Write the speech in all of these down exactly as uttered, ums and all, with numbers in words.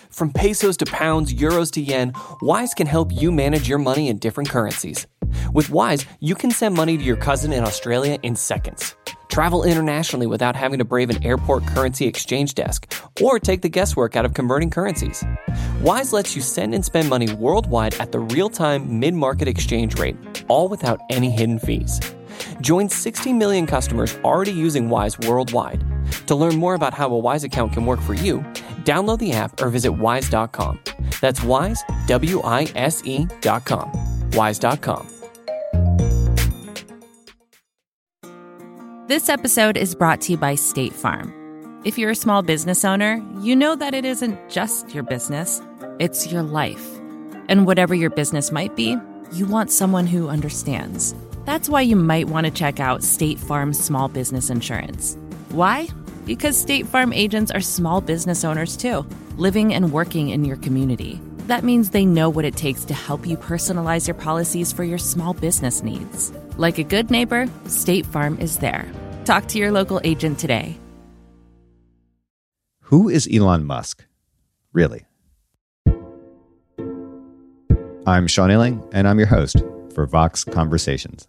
From pesos to pounds, euros to yen, Wise can help you manage your money in different currencies. With Wise, you can send money to your cousin in Australia in seconds. Travel internationally without having to brave an airport currency exchange desk or take the guesswork out of converting currencies. Wise lets you send and spend money worldwide at the real-time mid-market exchange rate, all without any hidden fees. Join sixty million customers already using Wise worldwide. To learn more about how a Wise account can work for you, download the app or visit wise dot com. That's Wise, W I S E dot com. wise dot com. This episode is brought to you by State Farm. If you're a small business owner, you know that it isn't just your business, it's your life. And whatever your business might be, you want someone who understands. That's why you might want to check out State Farm Small Business Insurance. Why? Because State Farm agents are small business owners too, living and working in your community. That means they know what it takes to help you personalize your policies for your small business needs. Like a good neighbor, State Farm is there. Talk to your local agent today. Who is Elon Musk? Really? I'm Sean Illing, and I'm your host for Vox Conversations.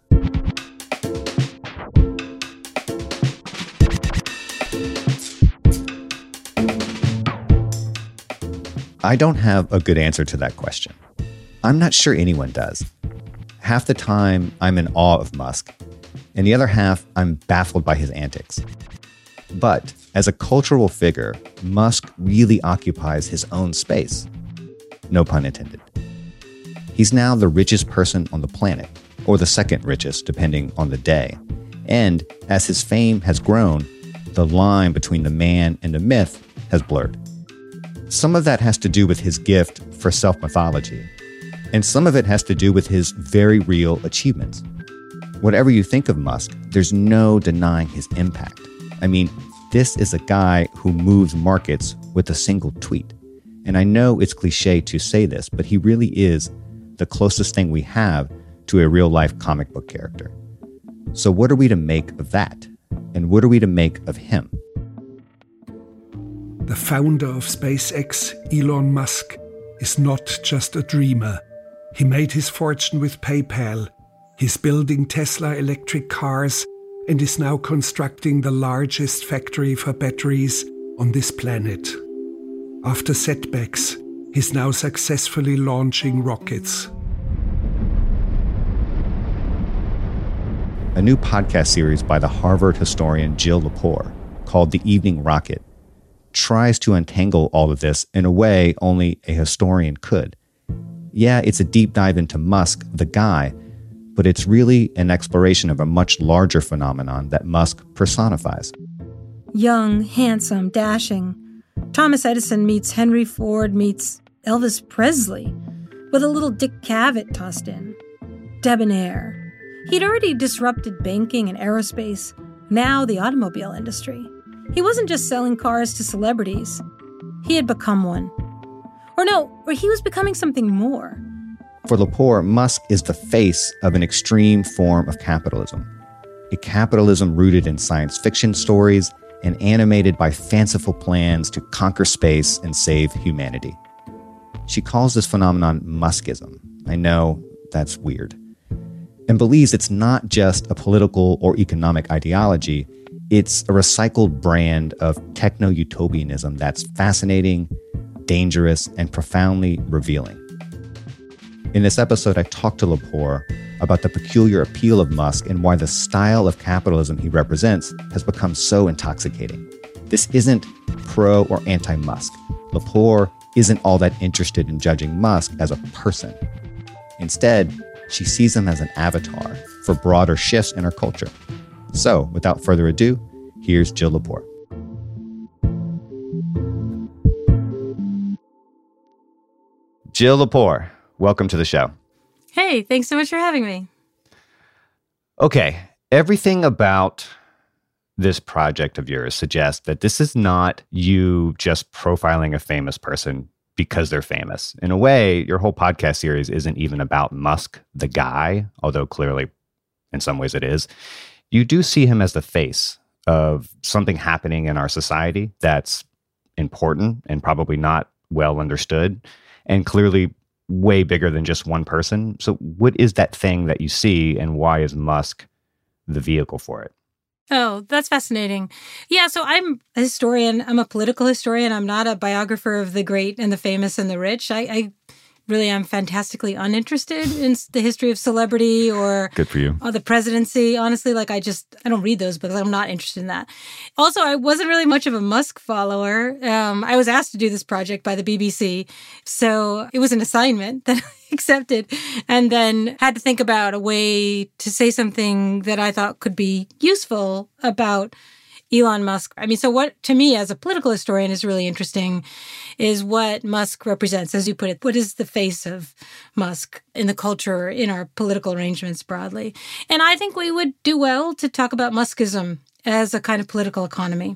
I don't have a good answer to that question. I'm not sure anyone does. Half the time, I'm in awe of Musk, and the other half, I'm baffled by his antics. But as a cultural figure, Musk really occupies his own space. No pun intended. He's now the richest person on the planet, or the second richest, depending on the day. And as his fame has grown, the line between the man and the myth has blurred. Some of that has to do with his gift for self-mythology, and some of it has to do with his very real achievements. Whatever you think of Musk, there's no denying his impact. I mean, this is a guy who moves markets with a single tweet. And I know it's cliche to say this, but he really is the closest thing we have to a real-life comic book character. So what are we to make of that? And what are we to make of him? The founder of SpaceX, Elon Musk, is not just a dreamer. He made his fortune with PayPal. He's building Tesla electric cars and is now constructing the largest factory for batteries on this planet. After setbacks, he's now successfully launching rockets. A new podcast series by the Harvard historian Jill Lepore, called The Evening Rocket, tries to untangle all of this in a way only a historian could. Yeah, it's a deep dive into Musk, the guy, but it's really an exploration of a much larger phenomenon that Musk personifies. Young, handsome, dashing. Thomas Edison meets Henry Ford meets Elvis Presley, with a little Dick Cavett tossed in. Debonair. He'd already disrupted banking and aerospace, now the automobile industry. He wasn't just selling cars to celebrities. He had become one. Or no, or he was becoming something more. For Lepore, Musk is the face of an extreme form of capitalism. A capitalism rooted in science fiction stories and animated by fanciful plans to conquer space and save humanity. She calls this phenomenon Muskism. I know that's weird. And believes it's not just a political or economic ideology, it's a recycled brand of techno-utopianism that's fascinating, dangerous, and profoundly revealing. In this episode, I talked to Lepore about the peculiar appeal of Musk and why the style of capitalism he represents has become so intoxicating. This isn't pro or anti-Musk. Lepore isn't all that interested in judging Musk as a person. Instead, she sees him as an avatar for broader shifts in our culture. So, without further ado, here's Jill Lepore. Jill Lepore, welcome to the show. Hey, thanks so much for having me. Okay, everything about this project of yours suggests that this is not you just profiling a famous person because they're famous. In a way, your whole podcast series isn't even about Musk, the guy, although clearly in some ways it is. You do see him as the face of something happening in our society that's important and probably not well understood and clearly way bigger than just one person. So what is that thing that you see, and why is Musk the vehicle for it? Oh, that's fascinating. Yeah, so I'm a historian. I'm a political historian. I'm not a biographer of the great and the famous and the rich. I, I really am fantastically uninterested in the history of celebrity or Good for you. Or the presidency. Honestly, like I just, I don't read those books. I'm not interested in that. Also, I wasn't really much of a Musk follower. Um, I was asked to do this project by the B B C. So it was an assignment that I accepted and then had to think about a way to say something that I thought could be useful about Elon Musk. I mean, so what, to me, as a political historian, is really interesting is what Musk represents, as you put it. What is the face of Musk in the culture, in our political arrangements broadly? And I think we would do well to talk about Muskism as a kind of political economy.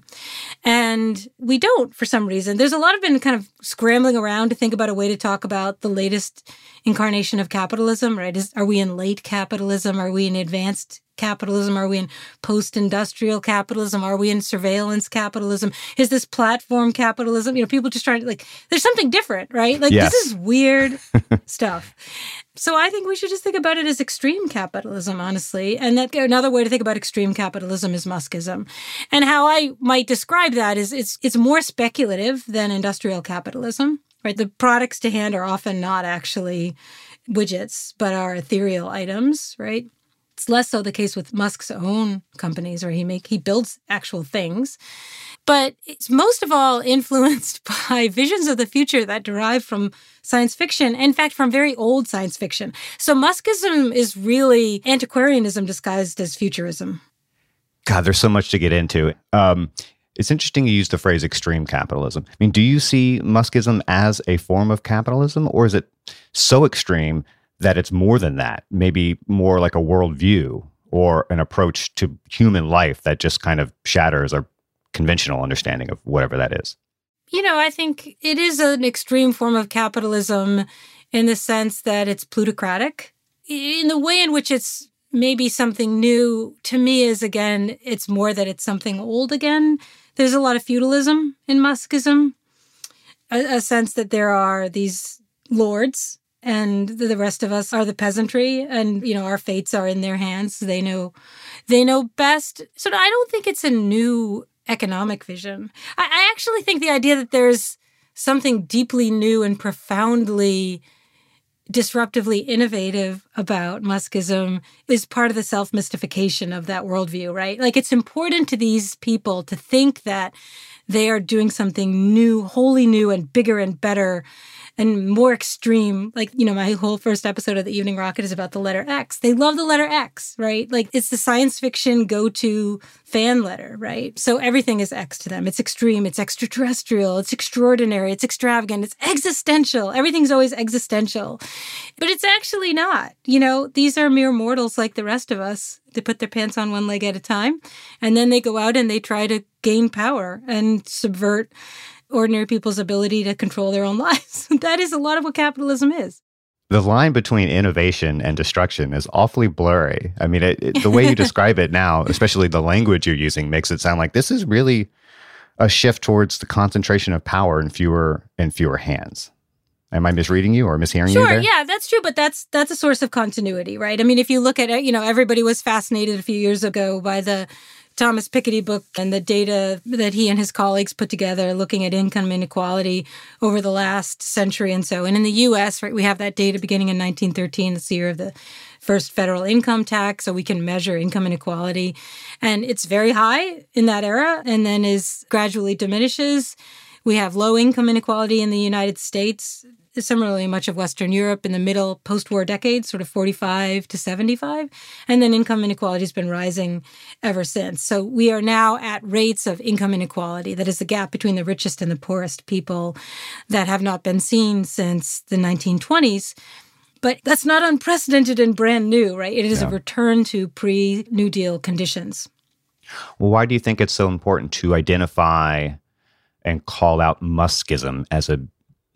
And we don't, for some reason. There's a lot of been kind of scrambling around to think about a way to talk about the latest incarnation of capitalism, right? Is, are we in late capitalism? Are we in advanced capitalism? Are we in post-industrial capitalism? Are we in surveillance capitalism? Is this platform capitalism? You know, people just trying to, like, there's something different, right? Like, yes. This is weird stuff. So I think we should just think about it as extreme capitalism, honestly. And that another way to think about extreme capitalism is Muskism. And how I might describe that is it's it's more speculative than industrial capitalism, right? The products to hand are often not actually widgets, but are ethereal items, right? It's less so the case with Musk's own companies, where he make he builds actual things. But it's most of all influenced by visions of the future that derive from science fiction, in fact, from very old science fiction. So Muskism is really antiquarianism disguised as futurism. God, there's so much to get into. Um, it's interesting you use the phrase extreme capitalism. I mean, do you see Muskism as a form of capitalism, or is it so extreme that it's more than that, maybe more like a worldview or an approach to human life that just kind of shatters our conventional understanding of whatever that is? You know, I think it is an extreme form of capitalism in the sense that it's plutocratic. In the way in which it's maybe something new, to me, is, again, it's more that it's something old again. There's a lot of feudalism in Muskism, a, a sense that there are these lords and the rest of us are the peasantry, and, you know, our fates are in their hands. They know, they know best. So I don't think it's a new economic vision. I, I actually think the idea that there's something deeply new and profoundly disruptively innovative about Muskism is part of the self-mystification of that worldview, right? Like, it's important to these people to think that they are doing something new, wholly new and bigger and better and more extreme. Like, you know, my whole first episode of The Evening Rocket is about the letter X. They love the letter X, right? Like, it's the science fiction go-to fan letter, right? So everything is X to them. It's extreme, it's extraterrestrial, it's extraordinary, it's extravagant, it's existential. Everything's always existential. But it's actually not. You know, these are mere mortals like the rest of us. They put their pants on one leg at a time, and then they go out and they try to gain power and subvert ordinary people's ability to control their own lives. That is a lot of what capitalism is. The line between innovation and destruction is awfully blurry. I mean, it, it, the way you describe it now, especially the language you're using, makes it sound like this is really a shift towards the concentration of power in fewer and fewer hands. Am I misreading you or mishearing sure, you there? Sure, yeah, that's true, but that's that's a source of continuity, right? I mean, if you look at it, you know, everybody was fascinated a few years ago by the Thomas Piketty book and the data that he and his colleagues put together looking at income inequality over the last century and so. And in the U S, right, we have that data beginning in nineteen thirteen, that's the year of the first federal income tax, so we can measure income inequality. And it's very high in that era and then is gradually diminishes. We have low income inequality in the United States, similarly much of Western Europe in the middle post-war decades, sort of forty-five to seventy-five. And then income inequality has been rising ever since. So we are now at rates of income inequality, that is the gap between the richest and the poorest people, that have not been seen since the nineteen twenties. But that's not unprecedented and brand new, right? It is yeah. a return to pre-New Deal conditions. Well, why do you think it's so important to identify and call out Muskism as a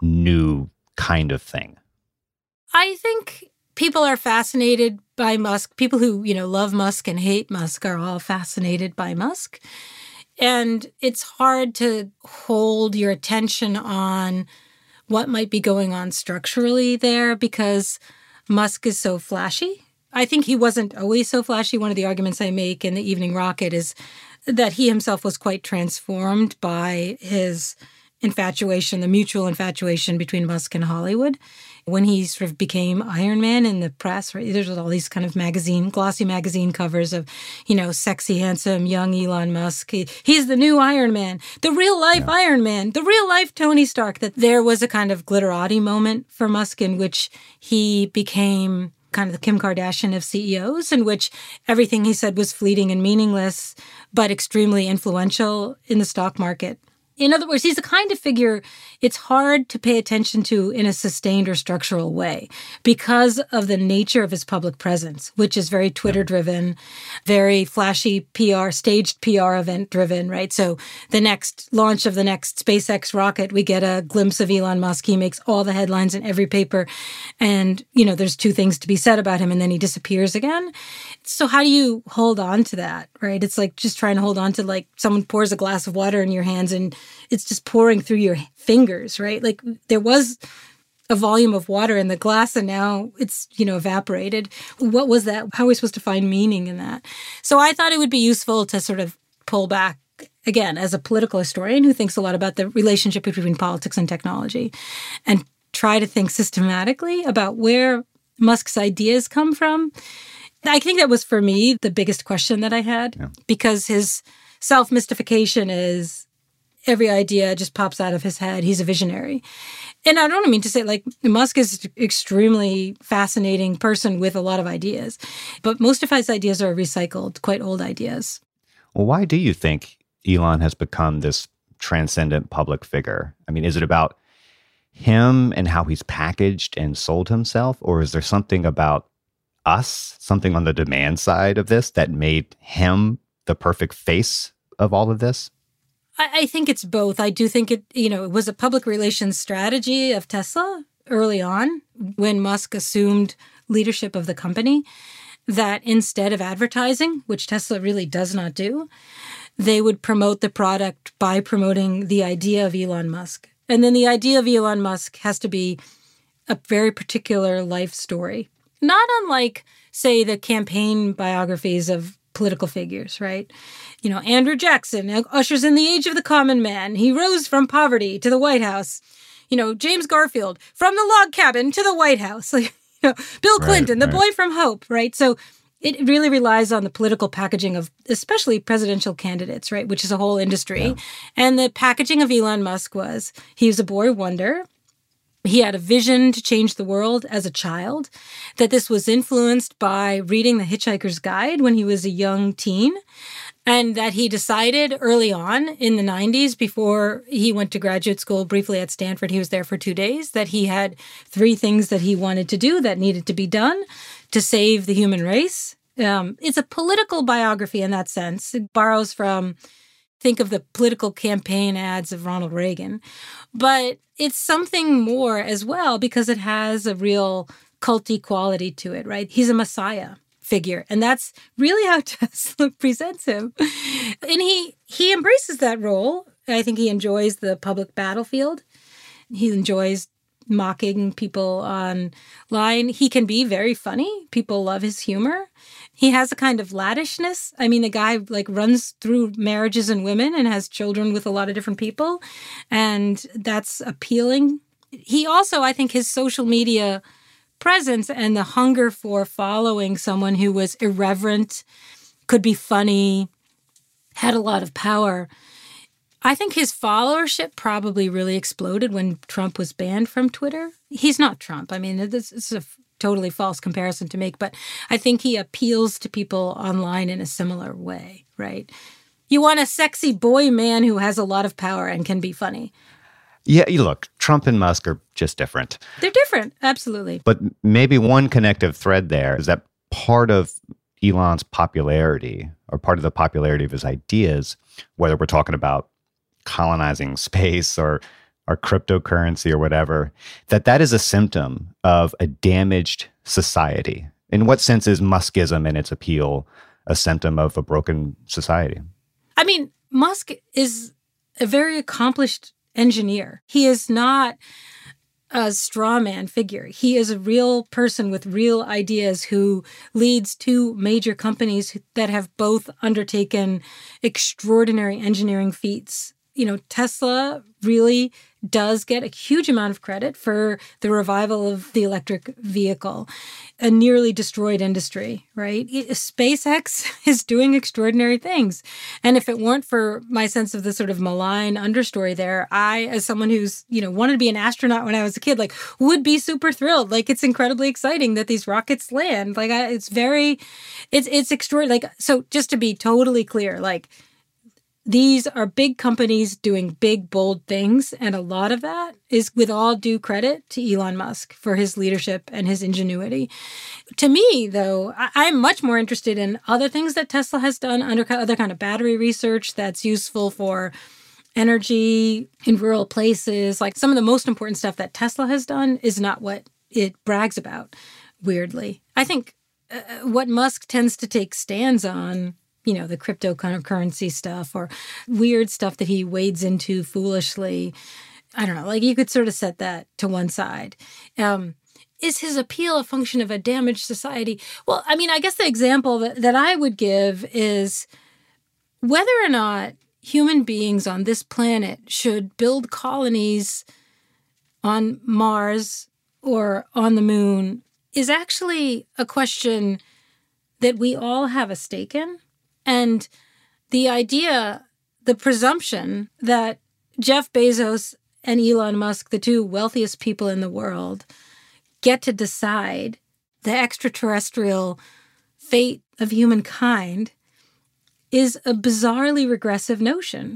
new kind of thing? I think people are fascinated by Musk. People who, you know, love Musk and hate Musk are all fascinated by Musk. And it's hard to hold your attention on what might be going on structurally there because Musk is so flashy. I think he wasn't always so flashy. One of the arguments I make in the Evening Rocket is that he himself was quite transformed by his infatuation, the mutual infatuation between Musk and Hollywood. When he sort of became Iron Man in the press, right? There's all these kind of magazine, glossy magazine covers of, you know, sexy, handsome, young Elon Musk. He, he's the new Iron Man, the real life yeah. Iron Man, the real life Tony Stark. That there was a kind of glitterati moment for Musk in which he became kind of the Kim Kardashian of C E Os, in which everything he said was fleeting and meaningless, but extremely influential in the stock market. In other words, he's the kind of figure it's hard to pay attention to in a sustained or structural way because of the nature of his public presence, which is very Twitter-driven, very flashy P R, staged P R event-driven, right? So the next launch of the next SpaceX rocket, we get a glimpse of Elon Musk. He makes all the headlines in every paper. And, you know, there's two things to be said about him, and then he disappears again. So how do you hold on to that, right? It's like just trying to hold on to, like, someone pours a glass of water in your hands and it's just pouring through your fingers, right? Like there was a volume of water in the glass and now it's, you know, evaporated. What was that? How are we supposed to find meaning in that? So I thought it would be useful to sort of pull back, again, as a political historian who thinks a lot about the relationship between politics and technology, and try to think systematically about where Musk's ideas come from. I think that was, for me, the biggest question that I had, yeah. because his self-mystification is every idea just pops out of his head. He's a visionary. And I don't mean to say, like, Musk is an extremely fascinating person with a lot of ideas, but most of his ideas are recycled, quite old ideas. Well, why do you think Elon has become this transcendent public figure? I mean, is it about him and how he's packaged and sold himself, or is there something about us, something on the demand side of this that made him the perfect face of all of this? I think it's both. I do think it, you know, it was a public relations strategy of Tesla early on when Musk assumed leadership of the company, that instead of advertising, which Tesla really does not do, they would promote the product by promoting the idea of Elon Musk. And then the idea of Elon Musk has to be a very particular life story, not unlike, say, the campaign biographies of political figures, right? You know, Andrew Jackson ushers in the age of the common man. He rose from poverty to the White House. You know, James Garfield, from the log cabin to the White House. Like, you know, Bill Clinton, right, the right. boy from Hope, right? So it really relies on the political packaging of especially presidential candidates, right? Which is a whole industry. Yeah. And the packaging of Elon Musk was, he was a boy wonder. He had a vision to change the world as a child, that this was influenced by reading The Hitchhiker's Guide when he was a young teen, and that he decided early on in the nineties, before he went to graduate school briefly at Stanford, he was there for two days, that he had three things that he wanted to do that needed to be done to save the human race. Um, it's a political biography in that sense. It borrows from, think of the political campaign ads of Ronald Reagan. But it's something more as well because it has a real culty quality to it, right? He's a messiah figure. And that's really how Tesla presents him. And he he embraces that role. I think he enjoys the public battlefield. He enjoys mocking people online. He can be very funny. People love his humor. He has a kind of laddishness. I mean, the guy like runs through marriages and women and has children with a lot of different people. And that's appealing. He also, I think his social media presence and the hunger for following someone who was irreverent, could be funny, had a lot of power. I think his followership probably really exploded when Trump was banned from Twitter. He's not Trump. I mean, this is a totally false comparison to make, but I think he appeals to people online in a similar way, right? You want a sexy boy man who has a lot of power and can be funny. Yeah, you look, Trump and Musk are just different. They're different, absolutely. But maybe one connective thread there is that part of Elon's popularity, or part of the popularity of his ideas, whether we're talking about colonizing space or or cryptocurrency or whatever, that that is a symptom of a damaged society. In what sense is Muskism and its appeal a symptom of a broken society? I mean, Musk is a very accomplished engineer. He is not a straw man figure. He is a real person with real ideas who leads two major companies that have both undertaken extraordinary engineering feats. You know, Tesla really does get a huge amount of credit for the revival of the electric vehicle, a nearly destroyed industry, right? SpaceX is doing extraordinary things. And if it weren't for my sense of the sort of malign understory there, I, as someone who's, you know, wanted to be an astronaut when I was a kid, like, would be super thrilled. Like, it's incredibly exciting that these rockets land. Like, I, it's very, it's, it's extraordinary. Like, so just to be totally clear, like, these are big companies doing big, bold things, and a lot of that is with all due credit to Elon Musk for his leadership and his ingenuity. To me, though, I- I'm much more interested in other things that Tesla has done, under other kind of battery research that's useful for energy in rural places. Like, some of the most important stuff that Tesla has done is not what it brags about, weirdly. I think uh, what Musk tends to take stands on, you know, the cryptocurrency stuff or weird stuff that he wades into foolishly. I don't know, like, you could sort of set that to one side. Um, is his appeal a function of a damaged society? Well, I mean, I guess the example that, that I would give is whether or not human beings on this planet should build colonies on Mars or on the moon is actually a question that we all have a stake in. And the idea, the presumption that Jeff Bezos and Elon Musk, the two wealthiest people in the world, get to decide the extraterrestrial fate of humankind is a bizarrely regressive notion.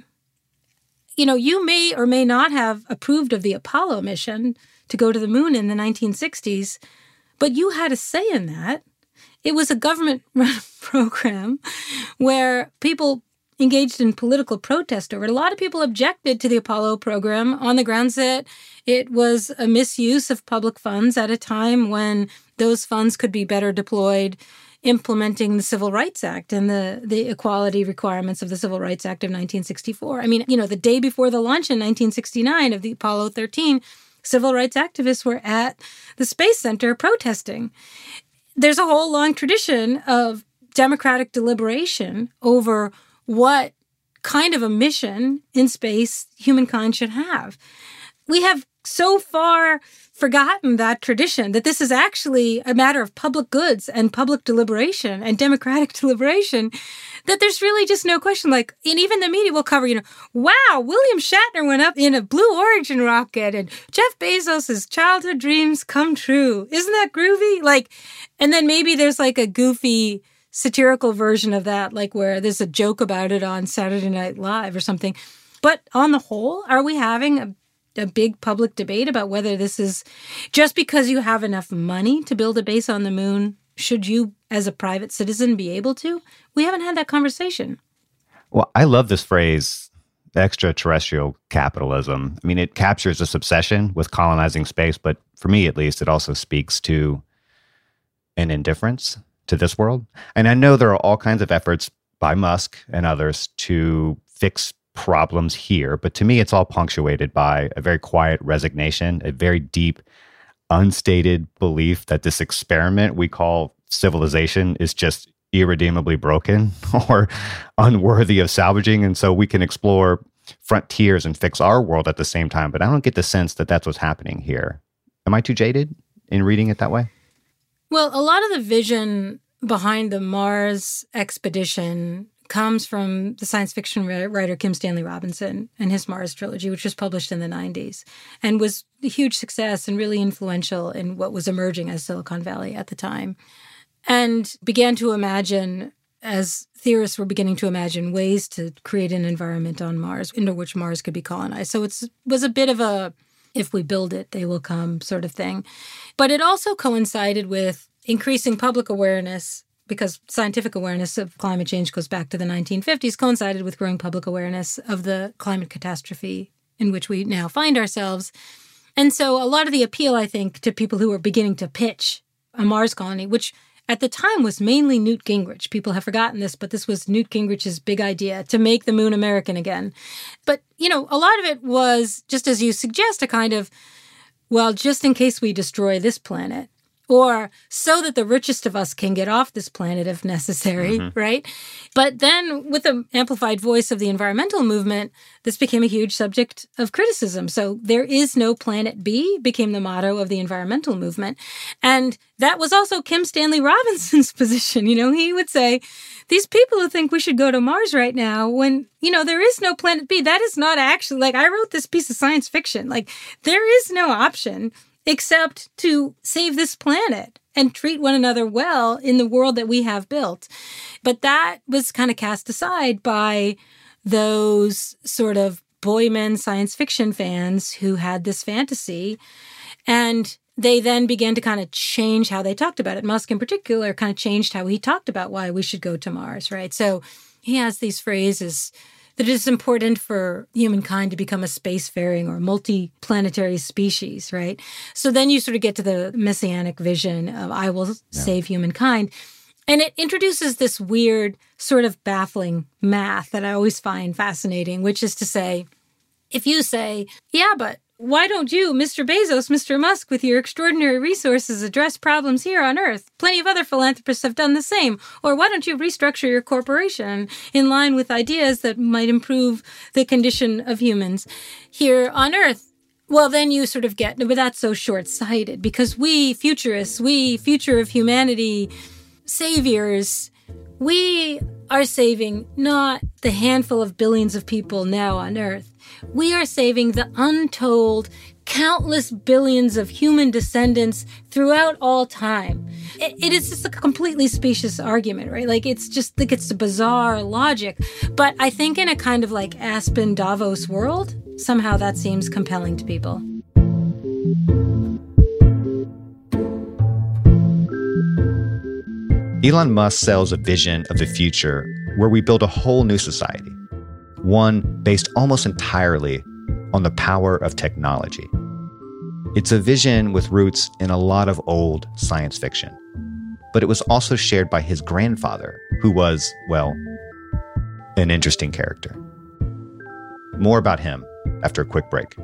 You know, you may or may not have approved of the Apollo mission to go to the moon in the nineteen sixties, but you had a say in that. It was a government-run program where people engaged in political protest over it. A lot of people objected to the Apollo program on the grounds that it was a misuse of public funds at a time when those funds could be better deployed implementing the Civil Rights Act and the, the equality requirements of the Civil Rights Act of nineteen sixty-four. I mean, you know, the day before the launch in nineteen sixty-nine of the Apollo thirteen, civil rights activists were at the Space Center protesting. There's a whole long tradition of democratic deliberation over what kind of a mission in space humankind should have. We have so far forgotten that tradition that this is actually a matter of public goods and public deliberation and democratic deliberation, that there's really just no question. Like, and even the media will cover, you know, wow, William Shatner went up in a Blue Origin rocket and Jeff Bezos' childhood dreams come true. Isn't that groovy? Like, and then maybe there's like a goofy satirical version of that, like where there's a joke about it on Saturday Night Live or something. But on the whole, are we having a a big public debate about whether this is just because you have enough money to build a base on the moon, should you as a private citizen be able to? We haven't had that conversation. Well, I love this phrase, extraterrestrial capitalism. I mean, it captures this obsession with colonizing space, but for me at least, it also speaks to an indifference to this world. And I know there are all kinds of efforts by Musk and others to fix problems here, but to me, it's all punctuated by a very quiet resignation, a very deep, unstated belief that this experiment we call civilization is just irredeemably broken or unworthy of salvaging. And so we can explore frontiers and fix our world at the same time. But I don't get the sense that that's what's happening here. Am I too jaded in reading it that way? Well, a lot of the vision behind the Mars expedition comes from the science fiction writer Kim Stanley Robinson and his Mars trilogy, which was published in the nineties and was a huge success and really influential in what was emerging as Silicon Valley at the time, and began to imagine, as theorists were beginning to imagine, ways to create an environment on Mars into which Mars could be colonized. So it was a bit of a, if we build it, they will come sort of thing. But it also coincided with increasing public awareness, because scientific awareness of climate change goes back to the nineteen fifties, coincided with growing public awareness of the climate catastrophe in which we now find ourselves. And so a lot of the appeal, I think, to people who were beginning to pitch a Mars colony, which at the time was mainly Newt Gingrich. People have forgotten this, but this was Newt Gingrich's big idea to make the moon American again. But, you know, a lot of it was, just as you suggest, a kind of well, just in case we destroy this planet, or so that the richest of us can get off this planet if necessary, mm-hmm. right? But then with the amplified voice of the environmental movement, this became a huge subject of criticism. So there is no planet B became the motto of the environmental movement. And that was also Kim Stanley Robinson's position. You know, he would say, these people who think we should go to Mars right now, when, you know, there is no planet B, that is not actually, like, I wrote this piece of science fiction. Like, there is no option except to save this planet and treat one another well in the world that we have built. But that was kind of cast aside by those sort of boymen science fiction fans who had this fantasy. And they then began to kind of change how they talked about it. Musk in particular kind of changed how he talked about why we should go to Mars, right? So he has these phrases that it is important for humankind to become a spacefaring or multi-planetary species, right? So then you sort of get to the messianic vision of I will yeah. save humankind. And it introduces this weird sort of baffling math that I always find fascinating, which is to say, if you say, yeah, but why don't you, Mister Bezos, Mister Musk, with your extraordinary resources, address problems here on Earth? Plenty of other philanthropists have done the same. Or why don't you restructure your corporation in line with ideas that might improve the condition of humans here on Earth? Well, then you sort of get, but that's so short-sighted because we futurists, we future of humanity saviors, we are saving not the handful of billions of people now on Earth. We are saving the untold countless billions of human descendants throughout all time. It, it is just a completely specious argument, right? Like, it's just like it's a bizarre logic. But I think in a kind of like Aspen Davos world, somehow that seems compelling to people. Elon Musk sells a vision of the future where we build a whole new society, one based almost entirely on the power of technology. It's a vision with roots in a lot of old science fiction, but it was also shared by his grandfather, who was, well, an interesting character. More about him after a quick break.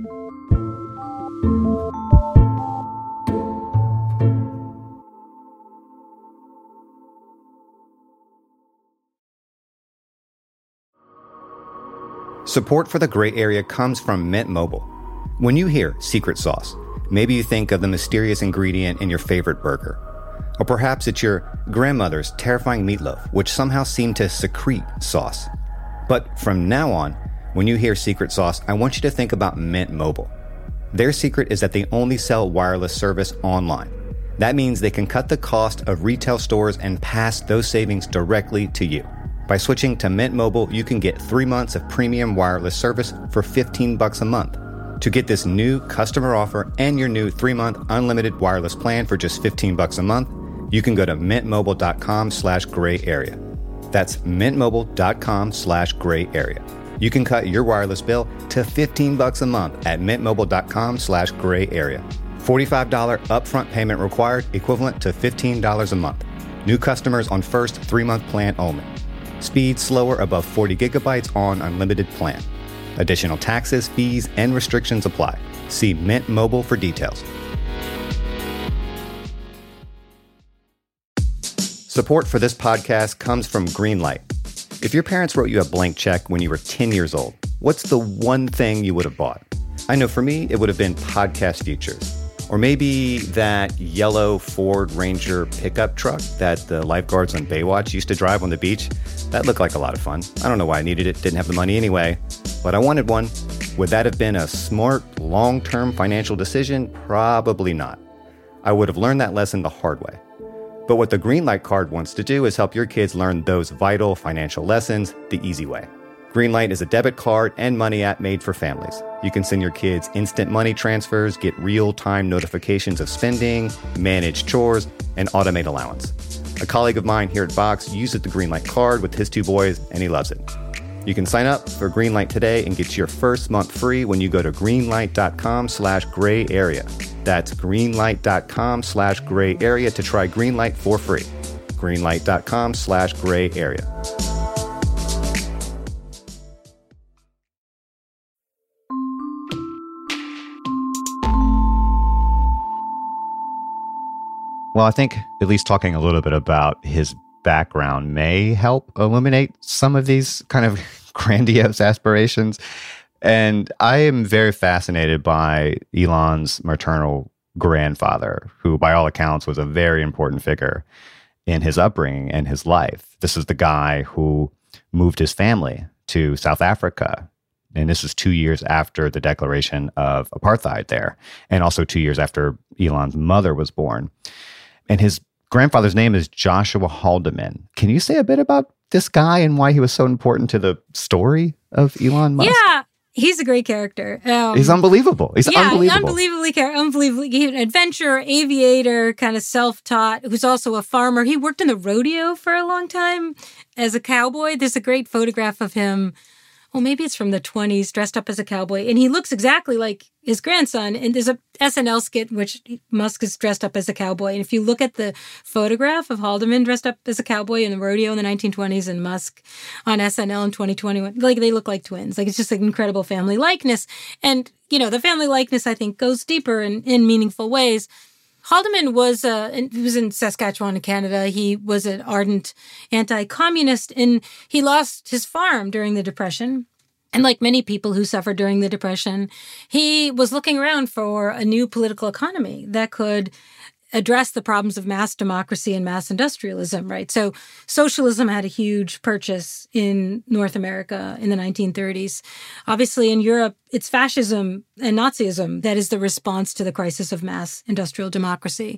Support for The Gray Area comes from Mint Mobile. When you hear secret sauce, maybe you think of the mysterious ingredient in your favorite burger. Or perhaps it's your grandmother's terrifying meatloaf, which somehow seemed to secrete sauce. But from now on, when you hear secret sauce, I want you to think about Mint Mobile. Their secret is that they only sell wireless service online. That means they can cut the cost of retail stores and pass those savings directly to you. By switching to Mint Mobile, you can get three months of premium wireless service for fifteen bucks a month. To get this new customer offer and your new three-month unlimited wireless plan for just fifteen bucks a month, you can go to mintmobile.com slash gray area. That's mintmobile.com slash gray area. You can cut your wireless bill to fifteen bucks a month at mintmobile.com slash gray area. forty-five dollars upfront payment required, equivalent to fifteen dollars a month. New customers on first three-month plan only. Speed slower above forty gigabytes on unlimited plan. Additional taxes, fees, and restrictions apply. See Mint Mobile for details. Support for this podcast comes from Greenlight. If your parents wrote you a blank check when you were ten years old, what's the one thing you would have bought? I know for me, it would have been podcast futures. Or maybe that yellow Ford Ranger pickup truck that the lifeguards on Baywatch used to drive on the beach. That looked like a lot of fun. I don't know why I needed it, didn't have the money anyway, but I wanted one. Would that have been a smart, long-term financial decision? Probably not. I would have learned that lesson the hard way. But what the Greenlight card wants to do is help your kids learn those vital financial lessons the easy way. Greenlight is a debit card and money app made for families. You can send your kids instant money transfers, get real-time notifications of spending, manage chores, and automate allowance. A colleague of mine here at Vox uses the Greenlight card with his two boys, and he loves it. You can sign up for Greenlight today and get your first month free when you go to greenlight.com slash gray area. That's greenlight.com slash gray area to try Greenlight for free. Greenlight.com slash gray area. Well, I think at least talking a little bit about his background may help illuminate some of these kind of grandiose aspirations. And I am very fascinated by Elon's maternal grandfather, who by all accounts was a very important figure in his upbringing and his life. This is the guy who moved his family to South Africa. And this is two years after the declaration of apartheid there, and also two years after Elon's mother was born. And his grandfather's name is Joshua Haldeman. Can you say a bit about this guy and why he was so important to the story of Elon Musk? Yeah. He's a great character. Um, He's unbelievable. He's yeah, unbelievable. unbelievably, unbelievably, he's an adventurer, aviator, kind of self-taught, who's also a farmer. He worked in the rodeo for a long time as a cowboy. There's a great photograph of him. Well, maybe it's from the twenties, dressed up as a cowboy. And he looks exactly like his grandson. And there's a S N L skit in which Musk is dressed up as a cowboy. And if you look at the photograph of Haldeman dressed up as a cowboy in the rodeo in the nineteen twenties and Musk on S N L in twenty twenty-one, like they look like twins. Like it's just an incredible family likeness. And, you know, the family likeness, I think, goes deeper in, in meaningful ways. Haldeman was uh, he was in Saskatchewan in Canada. He was an ardent anti-communist, and he lost his farm during the Depression. And like many people who suffered during the Depression, he was looking around for a new political economy that could address the problems of mass democracy and mass industrialism, right? So socialism had a huge purchase in North America in the nineteen thirties. Obviously, in Europe, it's fascism and Nazism that is the response to the crisis of mass industrial democracy.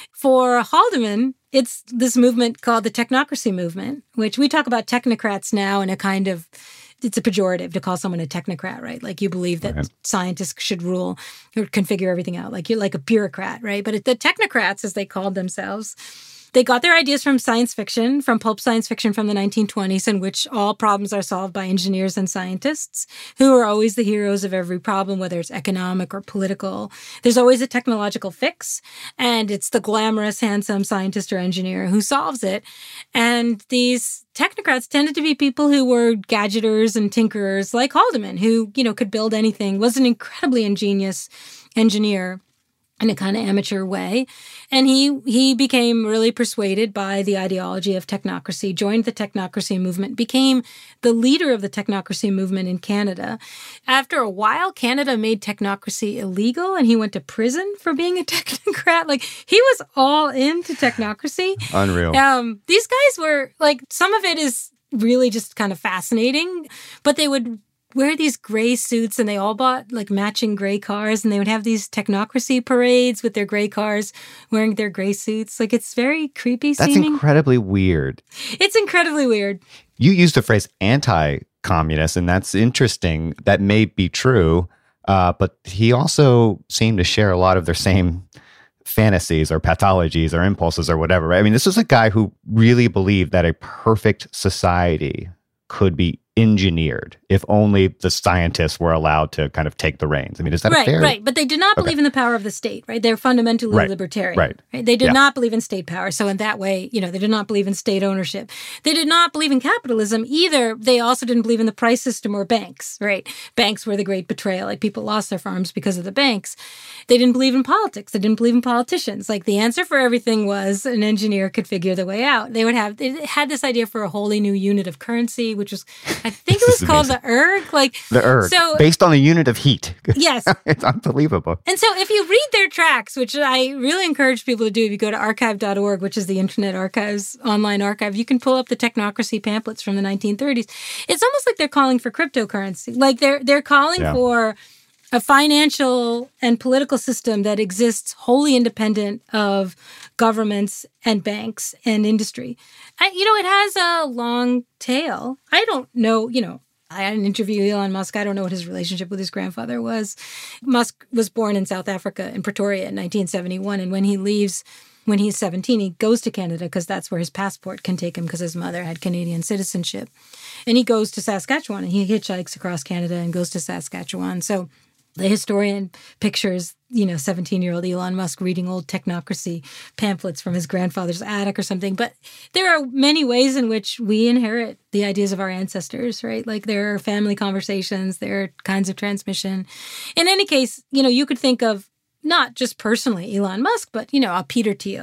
For Haldeman, it's this movement called the technocracy movement, which we talk about technocrats now in a kind of, it's a pejorative to call someone a technocrat, right? Like you believe that right. scientists should rule or can figure everything out. Like you're like a bureaucrat, right? But the technocrats, as they called themselves, they got their ideas from science fiction, from pulp science fiction from the nineteen twenties, in which all problems are solved by engineers and scientists, who are always the heroes of every problem, whether it's economic or political. There's always a technological fix, and it's the glamorous, handsome scientist or engineer who solves it. And these technocrats tended to be people who were gadgeters and tinkerers like Haldeman, who, you know, could build anything, was an incredibly ingenious engineer in a kind of amateur way. And he he became really persuaded by the ideology of technocracy, joined the technocracy movement, became the leader of the technocracy movement in Canada. After a while, Canada made technocracy illegal, and he went to prison for being a technocrat. Like, he was all into technocracy. Unreal. Um, these guys were, like, some of it is really just kind of fascinating, but they would wear these gray suits, and they all bought like matching gray cars, and they would have these technocracy parades with their gray cars wearing their gray suits. Like, it's very creepy That's seeming. incredibly weird. It's incredibly weird. You used the phrase anti-communist, and that's interesting. That may be true, uh, but he also seemed to share a lot of their same fantasies or pathologies or impulses or whatever. Right? I mean, this was a guy who really believed that a perfect society could be engineered if only the scientists were allowed to kind of take the reins. I mean, is that right, fair? Right, but they did not believe okay. in the power of the state, right? They're fundamentally right. libertarian. Right. right? They did yeah. not believe in state power. So in that way, you know, they did not believe in state ownership. They did not believe in capitalism either. They also didn't believe in the price system or banks, right? Banks were the great betrayal. Like, people lost their farms because of the banks. They didn't believe in politics. They didn't believe in politicians. Like, the answer for everything was an engineer could figure the way out. They would have, they had this idea for a wholly new unit of currency, which was, I think it was called the erg. Like the erg, so, based on a unit of heat. Yes. It's unbelievable. And so if you read their tracks, which I really encourage people to do, if you go to archive dot org, which is the Internet Archive's online archive, you can pull up the technocracy pamphlets from the nineteen thirties. It's almost like they're calling for cryptocurrency. Like they're they're calling yeah. for a financial and political system that exists wholly independent of governments and banks and industry. I, you know, it has a long tail. I don't know, you know, I didn't interview Elon Musk. I don't know what his relationship with his grandfather was. Musk was born in South Africa, in Pretoria, in nineteen seventy-one. And when he leaves, when he's seventeen, he goes to Canada because that's where his passport can take him, because his mother had Canadian citizenship. And he goes to Saskatchewan, and he hitchhikes across Canada and goes to Saskatchewan. So the historian pictures, you know, seventeen-year-old Elon Musk reading old technocracy pamphlets from his grandfather's attic or something. But there are many ways in which we inherit the ideas of our ancestors, right? Like, there are family conversations, there are kinds of transmission. In any case, you know, you could think of not just personally Elon Musk, but, you know, a Peter Thiel,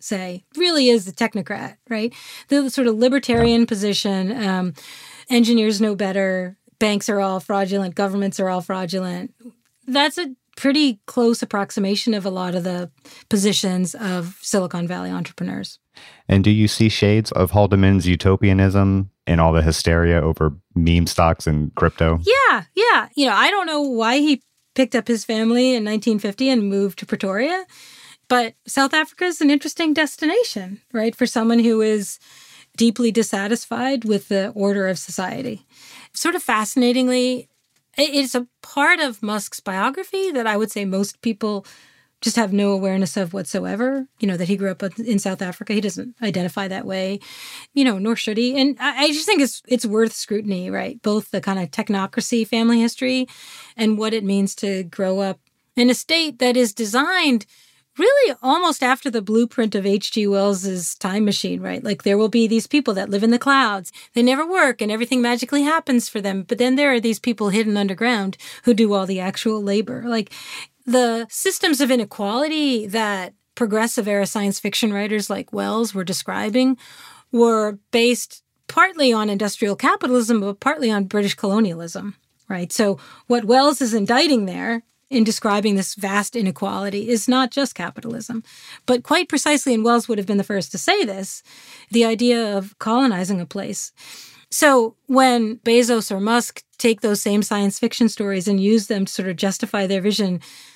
say, really is the technocrat, right? The sort of libertarian position, um, engineers know better, banks are all fraudulent, governments are all fraudulent. That's a pretty close approximation of a lot of the positions of Silicon Valley entrepreneurs. And do you see shades of Haldeman's utopianism in all the hysteria over meme stocks and crypto? Yeah, yeah. You know, I don't know why he picked up his family in nineteen fifty and moved to Pretoria, but South Africa is an interesting destination, right, for someone who is deeply dissatisfied with the order of society. Sort of fascinatingly, it's a part of Musk's biography that I would say most people just have no awareness of whatsoever, you know, that he grew up in South Africa. He doesn't identify that way, you know, nor should he. And I just think it's it's worth scrutiny, right? Both the kind of technocracy family history and what it means to grow up in a state that is designed really almost after the blueprint of H G Wells's Time Machine, right? Like there will be these people that live in the clouds. They never work and everything magically happens for them. But then there are these people hidden underground who do all the actual labor. Like the systems of inequality that progressive era science fiction writers like Wells were describing were based partly on industrial capitalism, but partly on British colonialism, right? So what Wells is indicting there in describing this vast inequality is not just capitalism, but quite precisely, and Wells would have been the first to say this, the idea of colonizing a place. So when Bezos or Musk take those same science fiction stories and use them to sort of justify their vision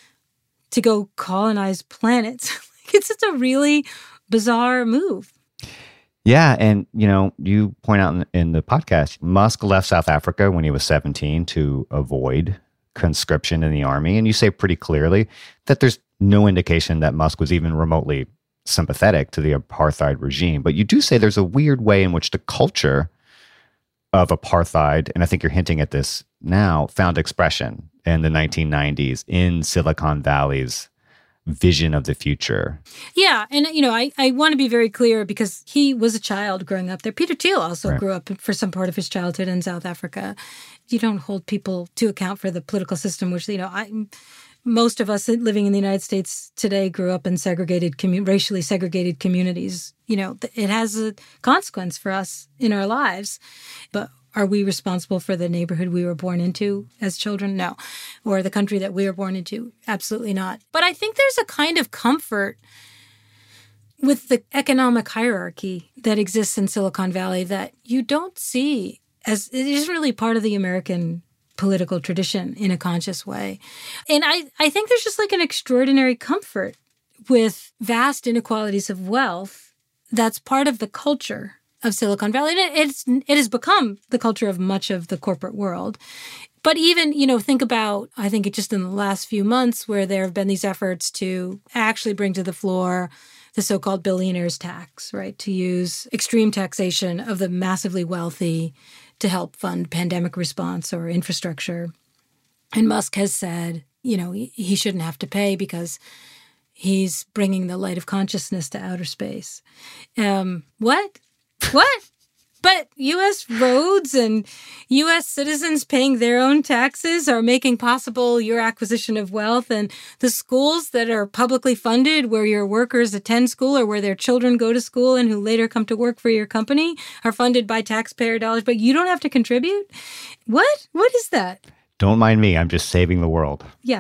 to go colonize planets, it's just a really bizarre move. Yeah, and you know, you point out in, in the podcast, Musk left South Africa when he was seventeen to avoid conscription in the army, and you say pretty clearly that there's no indication that Musk was even remotely sympathetic to the apartheid regime. But you do say there's a weird way in which the culture of apartheid, and I think you're hinting at this now, found expression in the nineteen nineties in Silicon Valley's vision of the future. Yeah. And, you know, I, I want to be very clear because he was a child growing up there. Peter Thiel also right. grew up for some part of his childhood in South Africa. You don't hold people to account for the political system, which, you know, I, most of us living in the United States today grew up in segregated, commu- racially segregated communities. You know, it has a consequence for us in our lives. But are we responsible for the neighborhood we were born into as children? No. Or the country that we were born into? Absolutely not. But I think there's a kind of comfort with the economic hierarchy that exists in Silicon Valley that you don't see as it isn't really part of the American political tradition in a conscious way. And I, I think there's just like an extraordinary comfort with vast inequalities of wealth that's part of the culture of Silicon Valley. And it, it's, it has become the culture of much of the corporate world. But even, you know, think about, I think it just in the last few months where there have been these efforts to actually bring to the floor the so-called billionaires tax, right? To use extreme taxation of the massively wealthy to help fund pandemic response or infrastructure. And Musk has said, you know, he shouldn't have to pay because he's bringing the light of consciousness to outer space. Um, what? What? But U S roads and U S citizens paying their own taxes are making possible your acquisition of wealth, and the schools that are publicly funded where your workers attend school or where their children go to school and who later come to work for your company are funded by taxpayer dollars, but you don't have to contribute? What? What is that? Don't mind me. I'm just saving the world. Yeah.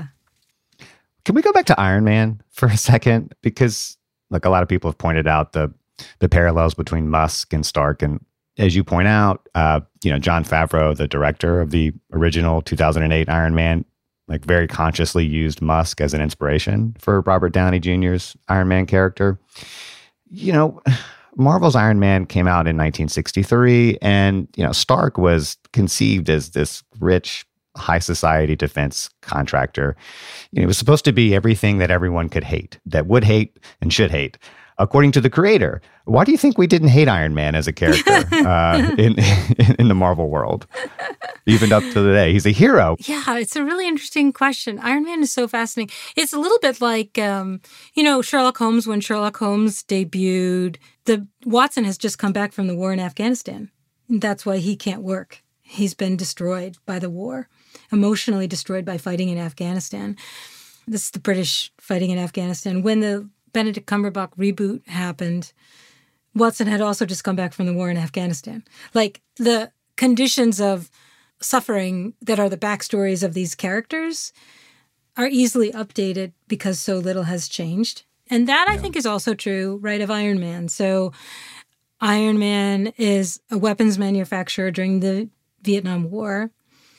Can we go back to Iron Man for a second? Because, like, a lot of people have pointed out the the parallels between Musk and Stark. And as you point out, uh, you know, Jon Favreau, the director of the original two thousand eight Iron Man, like very consciously used Musk as an inspiration for Robert Downey Junior's Iron Man character. You know, Marvel's Iron Man came out in nineteen sixty-three, and, you know, Stark was conceived as this rich, high society defense contractor. You know, it was supposed to be everything that everyone could hate, that would hate and should hate. According to the creator, why do you think we didn't hate Iron Man as a character uh, in, in in the Marvel world, even up to today? He's a hero. Yeah, it's a really interesting question. Iron Man is so fascinating. It's a little bit like, um, you know, Sherlock Holmes. When Sherlock Holmes debuted, the Watson has just come back from the war in Afghanistan. That's why he can't work. He's been destroyed by the war, emotionally destroyed by fighting in Afghanistan. This is the British fighting in Afghanistan. When the Benedict Cumberbatch reboot happened, Watson had also just come back from the war in Afghanistan. Like, the conditions of suffering that are the backstories of these characters are easily updated because so little has changed. And that, yeah. I think, is also true, right, of Iron Man. So Iron Man is a weapons manufacturer during the Vietnam War.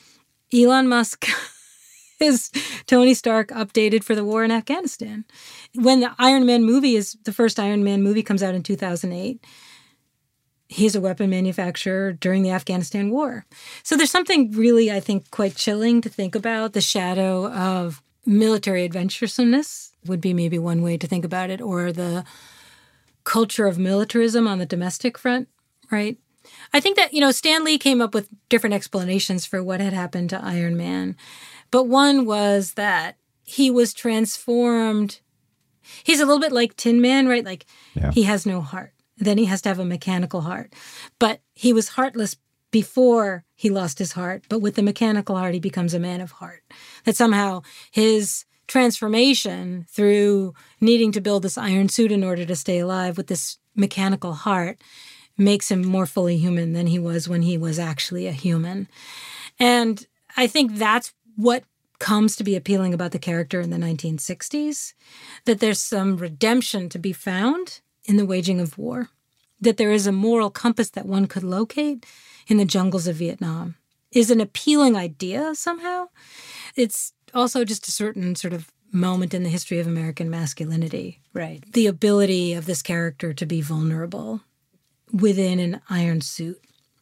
Elon Musk is Tony Stark updated for the war in Afghanistan. When the Iron Man movie is, the first Iron Man movie comes out in two thousand eight, he's a weapon manufacturer during the Afghanistan war. So there's something really, I think, quite chilling to think about. The shadow of military adventuresomeness would be maybe one way to think about it, or the culture of militarism on the domestic front, right? I think that, you know, Stan Lee came up with different explanations for what had happened to Iron Man. But one was that he was transformed. He's a little bit like Tin Man, right? Like, yeah. He has no heart. Then he has to have a mechanical heart. But he was heartless before he lost his heart. But with the mechanical heart, he becomes a man of heart. That somehow his transformation through needing to build this iron suit in order to stay alive with this mechanical heart makes him more fully human than he was when he was actually a human. And I think that's what comes to be appealing about the character in the nineteen sixties, that there's some redemption to be found in the waging of war, that there is a moral compass that one could locate in the jungles of Vietnam, is an appealing idea somehow. It's also just a certain sort of moment in the history of American masculinity, right? The ability of this character to be vulnerable within an iron suit.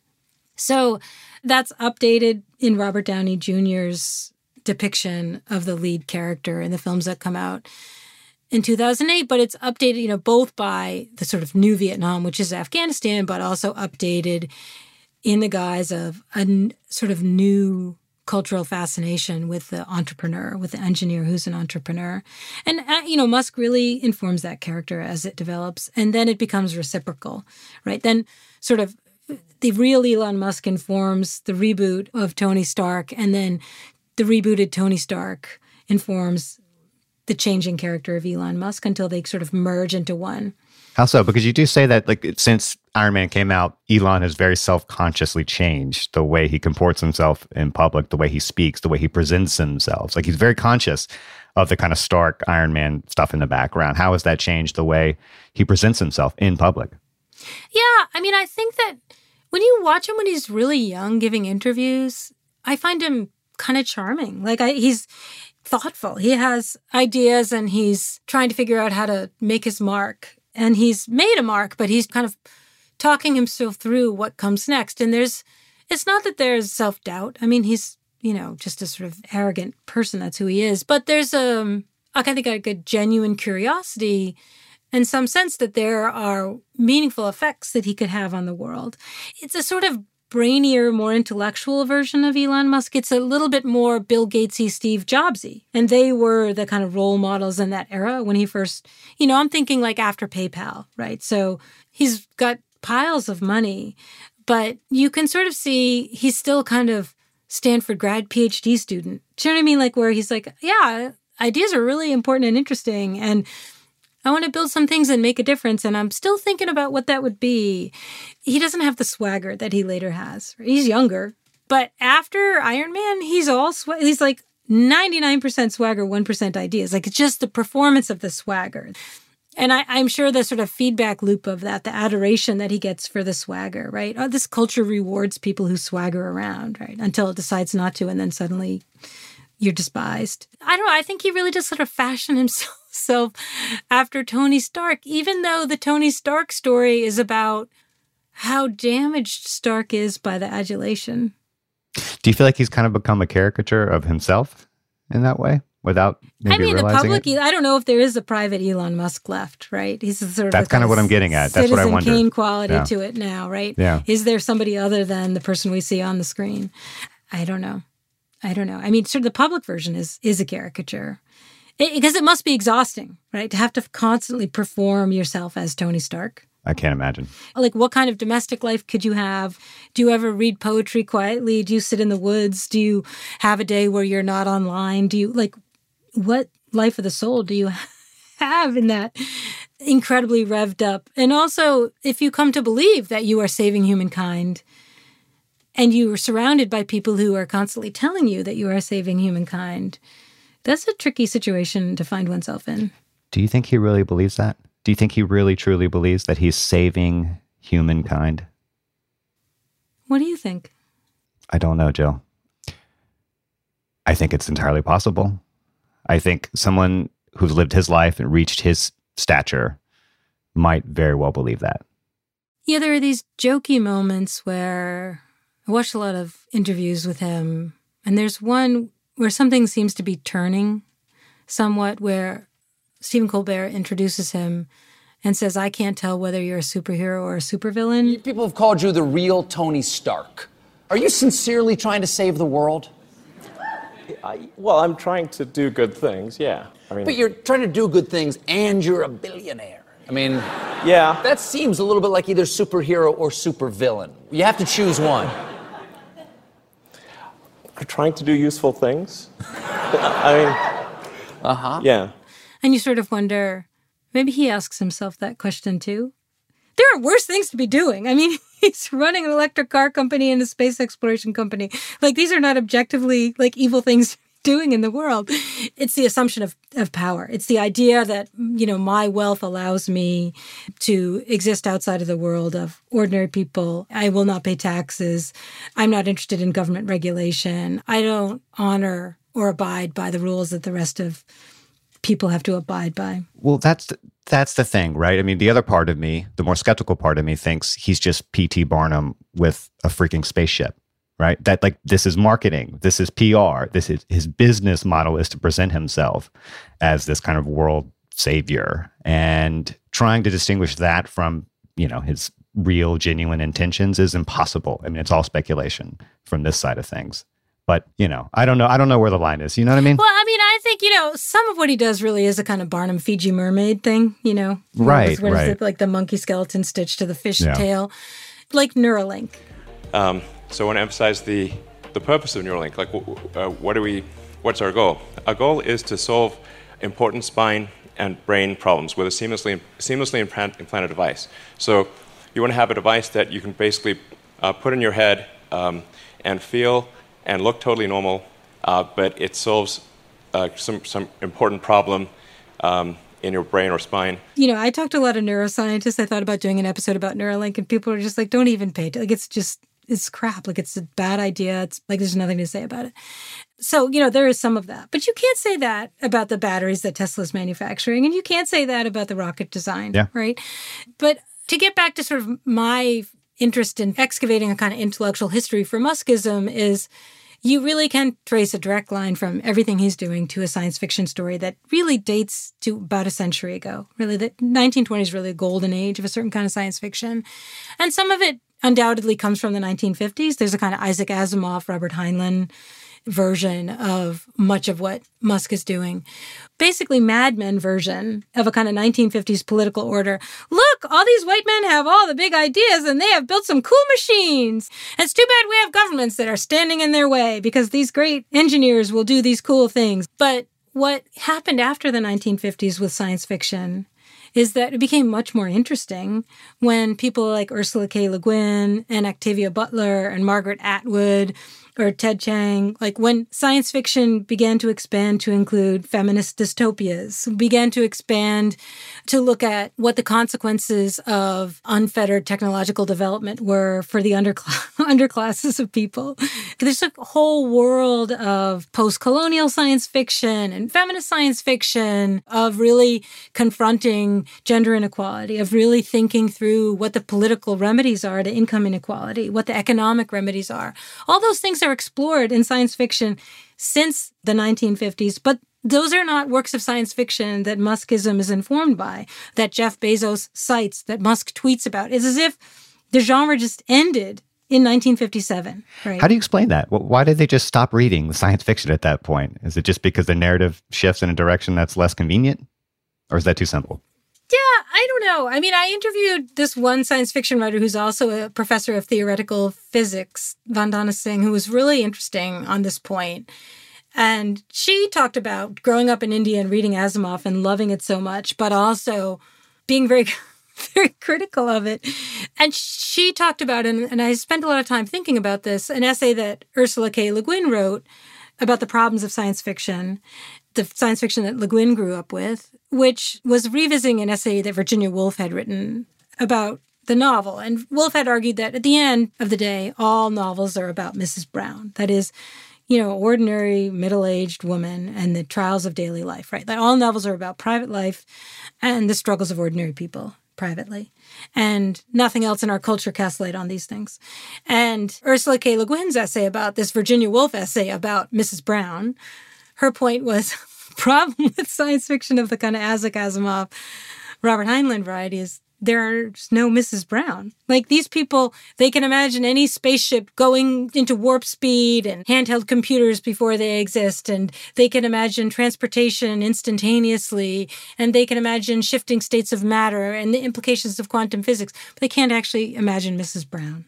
So that's updated in Robert Downey Junior's depiction of the lead character in the films that come out in two thousand eight, but it's updated, you know, both by the sort of new Vietnam, which is Afghanistan, but also updated in the guise of a n- sort of new cultural fascination with the entrepreneur, with the engineer who's an entrepreneur. And, uh, you know, Musk really informs that character as it develops, and then it becomes reciprocal, right? Then sort of the real Elon Musk informs the reboot of Tony Stark, and then the rebooted Tony Stark informs the changing character of Elon Musk until they sort of merge into one. How so? Because you do say that, like, since Iron Man came out, Elon has very self-consciously changed the way he comports himself in public, the way he speaks, the way he presents himself. Like, he's very conscious of the kind of Stark Iron Man stuff in the background. How has that changed the way he presents himself in public? Yeah, I mean, I think that when you watch him when he's really young giving interviews, I find him kind of charming. Like, I, he's thoughtful. He has ideas and he's trying to figure out how to make his mark. And he's made a mark, but he's kind of talking himself through what comes next. And there's, it's not that there's self-doubt. I mean, he's, you know, just a sort of arrogant person. That's who he is. But there's, um, I think, like a genuine curiosity in some sense that there are meaningful effects that he could have on the world. It's a sort of brainier, more intellectual version of Elon Musk. It's a little bit more Bill Gatesy, Steve Jobsy. And they were the kind of role models in that era when he first, you know, I'm thinking like after PayPal, right? So he's got piles of money, but you can sort of see he's still kind of Stanford grad PhD student. Do you know what I mean? Like where he's like, yeah, ideas are really important and interesting. And I want to build some things and make a difference, and I'm still thinking about what that would be. He doesn't have the swagger that he later has. He's younger, but after Iron Man, he's all sw- he's like ninety-nine percent swagger, one percent ideas. Like, it's just the performance of the swagger. And I, I'm sure the sort of feedback loop of that, the adoration that he gets for the swagger, right? Oh, this culture rewards people who swagger around, right? Until it decides not to, and then suddenly you're despised. I don't know. I think he really just sort of fashioned himself self after Tony Stark, even though the Tony Stark story is about how damaged Stark is by the adulation. Do you feel like he's kind of become a caricature of himself in that way without maybe I mean, the realizing public, it? I don't know if there is a private Elon Musk left, right? He's a sort of That's kind of what I'm getting at. That's what I wonder. Citizen Kane quality yeah. to it now, right? Yeah. Is there somebody other than the person we see on the screen? I don't know. I don't know. I mean, sort of the public version is is a caricature. Because it, it must be exhausting, right? To have to constantly perform yourself as Tony Stark. I can't imagine. Like, what kind of domestic life could you have? Do you ever read poetry quietly? Do you sit in the woods? Do you have a day where you're not online? Do you, like, what life of the soul do you have in that incredibly revved up. And also, if you come to believe that you are saving humankind and you are surrounded by people who are constantly telling you that you are saving humankind, that's a tricky situation to find oneself in. Do you think he really believes that? Do you think he really truly believes that he's saving humankind? What do you think? I don't know, Jill. I think it's entirely possible. I think someone who's lived his life and reached his stature might very well believe that. Yeah, there are these jokey moments where I watched a lot of interviews with him, and there's one where something seems to be turning somewhat, where Stephen Colbert introduces him and says, I can't tell whether you're a superhero or a supervillain. People have called you the real Tony Stark. Are you sincerely trying to save the world? I, well, I'm trying to do good things, yeah. I mean, but you're trying to do good things and you're a billionaire. I mean, yeah. That seems a little bit like either superhero or supervillain. You have to choose one. I'm trying to do useful things. I mean, uh-huh. Yeah. And you sort of wonder, maybe he asks himself that question too. There are worse things to be doing. I mean, he's running an electric car company and a space exploration company. Like, these are not objectively, like, evil things doing in the world. It's the assumption of, of power. It's the idea that, you know, my wealth allows me to exist outside of the world of ordinary people. I will not pay taxes. I'm not interested in government regulation. I don't honor or abide by the rules that the rest of people have to abide by. Well, that's the, that's the thing, right? I mean, the other part of me, the more skeptical part of me, thinks he's just P T Barnum with a freaking spaceship, right? That, like, this is marketing, this is P R, this is his business model is to present himself as this kind of world savior, and trying to distinguish that from, you know, his real, genuine intentions is impossible. I mean, it's all speculation from this side of things. But, you know, I don't know. I don't know where the line is. You know what I mean? Well, I mean, I think, you know, some of what he does really is a kind of Barnum Fiji mermaid thing, you know? Right, what right. Is it, like the monkey skeleton stitched to the fish Yeah. tail? Like Neuralink. Um, so I want to emphasize the, the purpose of Neuralink. Like, uh, what do we, what's our goal? Our goal is to solve important spine and brain problems with a seamlessly, seamlessly implant, implanted device. So you want to have a device that you can basically uh, put in your head um, and feel and look totally normal, uh, but it solves uh, some, some important problem um, in your brain or spine. You know, I talked to a lot of neuroscientists. I thought about doing an episode about Neuralink, and people are just like, don't even pay. Like, it's just, it's crap. Like, it's a bad idea. It's like, there's nothing to say about it. So, you know, there is some of that. But you can't say that about the batteries that Tesla's manufacturing, and you can't say that about the rocket design, yeah. right? But to get back to sort of my interest in excavating a kind of intellectual history for Muskism is you really can trace a direct line from everything he's doing to a science fiction story that really dates to about a century ago. Really, the nineteen twenties is really a golden age of a certain kind of science fiction. And some of it undoubtedly comes from the nineteen fifties. There's a kind of Isaac Asimov, Robert Heinlein version of much of what Musk is doing. Basically, Mad Men version of a kind of nineteen fifties political order. Look, all these white men have all the big ideas and they have built some cool machines. And it's too bad we have governments that are standing in their way because these great engineers will do these cool things. But what happened after the nineteen fifties with science fiction is that it became much more interesting when people like Ursula K. Le Guin and Octavia Butler and Margaret Atwood or Ted Chiang, like when science fiction began to expand to include feminist dystopias, began to expand to look at what the consequences of unfettered technological development were for the underclass, underclasses of people. There's a whole world of post-colonial science fiction and feminist science fiction of really confronting gender inequality, of really thinking through what the political remedies are to income inequality, what the economic remedies are. All those things are explored in science fiction since the nineteen fifties, but those are not works of science fiction that Muskism is informed by, that Jeff Bezos cites, that Musk tweets about. It's as if the genre just ended in nineteen fifty-seven. Right? How do you explain that? Why did they just stop reading science fiction at that point? Is it just because the narrative shifts in a direction that's less convenient? Or is that too simple? Yeah, I don't know. I mean, I interviewed this one science fiction writer who's also a professor of theoretical physics, Vandana Singh, who was really interesting on this point. And she talked about growing up in India and reading Asimov and loving it so much, but also being very, very critical of it. And she talked about, and, and I spent a lot of time thinking about this, an essay that Ursula K. Le Guin wrote about the problems of science fiction, the science fiction that Le Guin grew up with, which was revisiting an essay that Virginia Woolf had written about the novel. And Woolf had argued that at the end of the day, all novels are about Missus Brown. That is, you know, ordinary middle-aged woman and the trials of daily life, right? That all novels are about private life and the struggles of ordinary people privately. And nothing else in our culture casts light on these things. And Ursula K. Le Guin's essay about this Virginia Woolf essay about Missus Brown, her point was, problem with science fiction of the kind of Isaac Asimov, Robert Heinlein variety is there's no Missus Brown. Like, these people, they can imagine any spaceship going into warp speed and handheld computers before they exist, and they can imagine transportation instantaneously, and they can imagine shifting states of matter and the implications of quantum physics, but they can't actually imagine Missus Brown.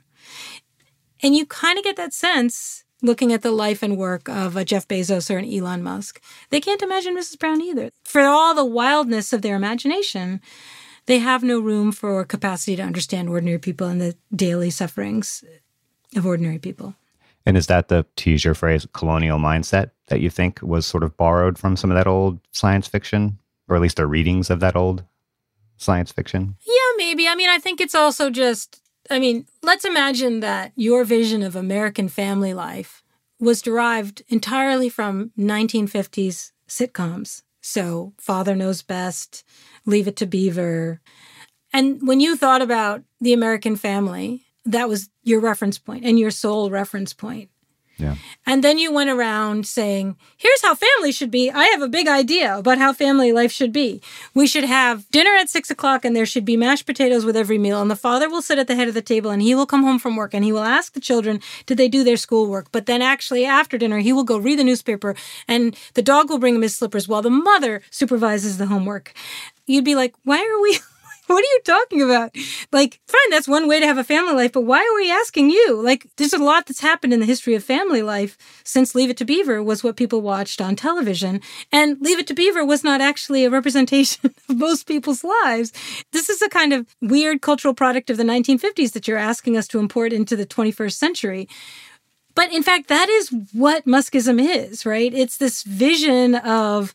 And you kind of get that sense looking at the life and work of a Jeff Bezos or an Elon Musk. They can't imagine Missus Brown either. For all the wildness of their imagination, they have no room for capacity to understand ordinary people and the daily sufferings of ordinary people. And is that the, to use your phrase, colonial mindset that you think was sort of borrowed from some of that old science fiction, or at least the readings of that old science fiction? Yeah, maybe. I mean, I think it's also just, I mean, let's imagine that your vision of American family life was derived entirely from nineteen fifties sitcoms. So Father Knows Best, Leave It to Beaver. And when you thought about the American family, that was your reference point and your sole reference point. Yeah. And then you went around saying, here's how family should be. I have a big idea about how family life should be. We should have dinner at six o'clock and there should be mashed potatoes with every meal. And the father will sit at the head of the table and he will come home from work and he will ask the children, did they do their schoolwork? But then actually after dinner, he will go read the newspaper and the dog will bring him his slippers while the mother supervises the homework. You'd be like, why are we... What are you talking about? Like, fine, that's one way to have a family life, but why are we asking you? Like, there's a lot that's happened in the history of family life since Leave It to Beaver was what people watched on television. And Leave It to Beaver was not actually a representation of most people's lives. This is a kind of weird cultural product of the nineteen fifties that you're asking us to import into the twenty-first century. But in fact, that is what Muskism is, right? It's this vision of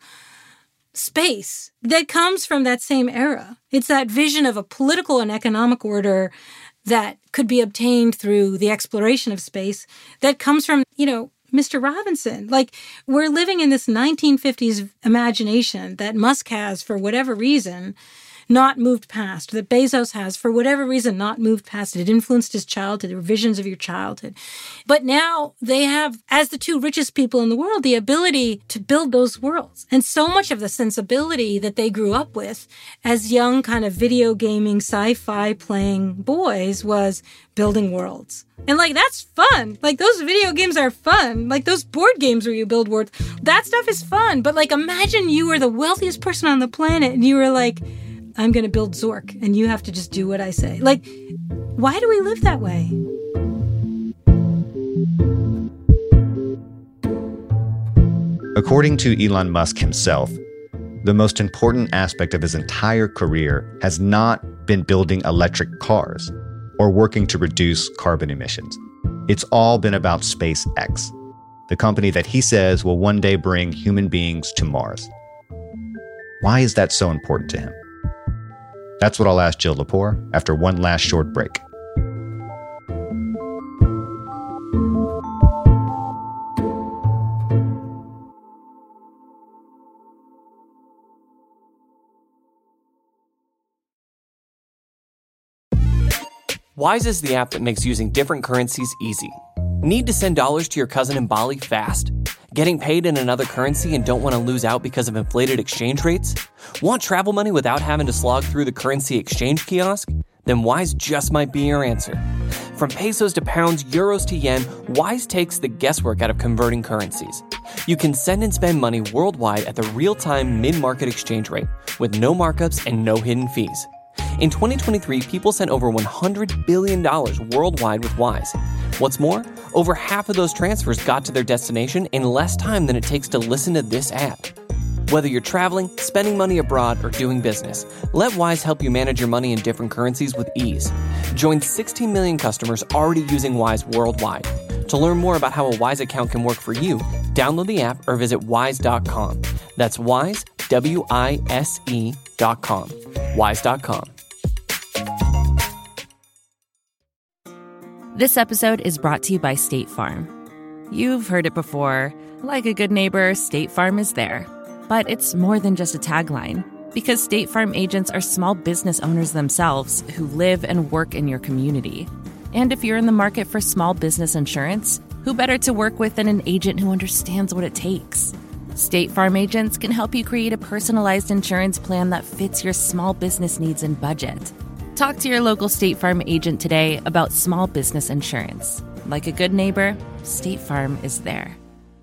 space that comes from that same era. It's that vision of a political and economic order that could be obtained through the exploration of space that comes from, you know, Mister Robinson. Like, we're living in this nineteen fifties imagination that Musk has, for whatever reason, not moved past, that Bezos has, for whatever reason, not moved past. It influenced his childhood, the visions of your childhood. But now they have, as the two richest people in the world, the ability to build those worlds. And so much of the sensibility that they grew up with as young kind of video gaming, sci-fi playing boys was building worlds. And like, that's fun. Like, those video games are fun. Like, those board games where you build worlds, that stuff is fun. But like, imagine you were the wealthiest person on the planet and you were like, I'm going to build Zork, and you have to just do what I say. Like, why do we live that way? According to Elon Musk himself, the most important aspect of his entire career has not been building electric cars or working to reduce carbon emissions. It's all been about SpaceX, the company that he says will one day bring human beings to Mars. Why is that so important to him? That's what I'll ask Jill Lepore after one last short break. Wise is the app that makes using different currencies easy. Need to send dollars to your cousin in Bali fast? Getting paid in another currency and don't want to lose out because of inflated exchange rates? Want travel money without having to slog through the currency exchange kiosk? Then Wise just might be your answer. From pesos to pounds, euros to yen, Wise takes the guesswork out of converting currencies. You can send and spend money worldwide at the real-time mid-market exchange rate with no markups and no hidden fees. In twenty twenty-three, people sent over one hundred billion dollars worldwide with Wise. What's more, Over half of those transfers got to their destination in less time than it takes to listen to this ad. Whether you're traveling, spending money abroad, or doing business, let Wise help you manage your money in different currencies with ease. Join sixteen million customers already using Wise worldwide. To learn more about how a Wise account can work for you, download the app or visit wise dot com. That's Wise, W I S E dot com. wise dot com. This episode is brought to you by State Farm. You've heard it before. Like a good neighbor, State Farm is there. But it's more than just a tagline, because State Farm agents are small business owners themselves who live and work in your community. And if you're in the market for small business insurance, who better to work with than an agent who understands what it takes? State Farm agents can help you create a personalized insurance plan that fits your small business needs and budget. Talk to your local State Farm agent today about small business insurance. Like a good neighbor, State Farm is there.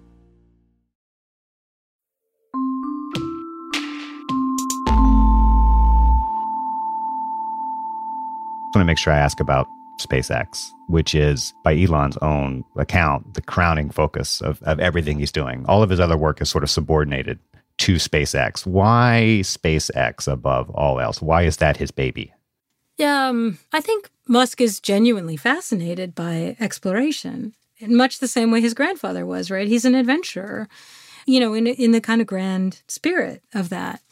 I want to make sure I ask about SpaceX, which is, by Elon's own account, the crowning focus of, of everything he's doing. All of his other work is sort of subordinated to SpaceX. Why SpaceX above all else? Why is that his baby? Um, I think Musk is genuinely fascinated by exploration, in much the same way his grandfather was, right? He's an adventurer, you know, in in the kind of grand spirit of that.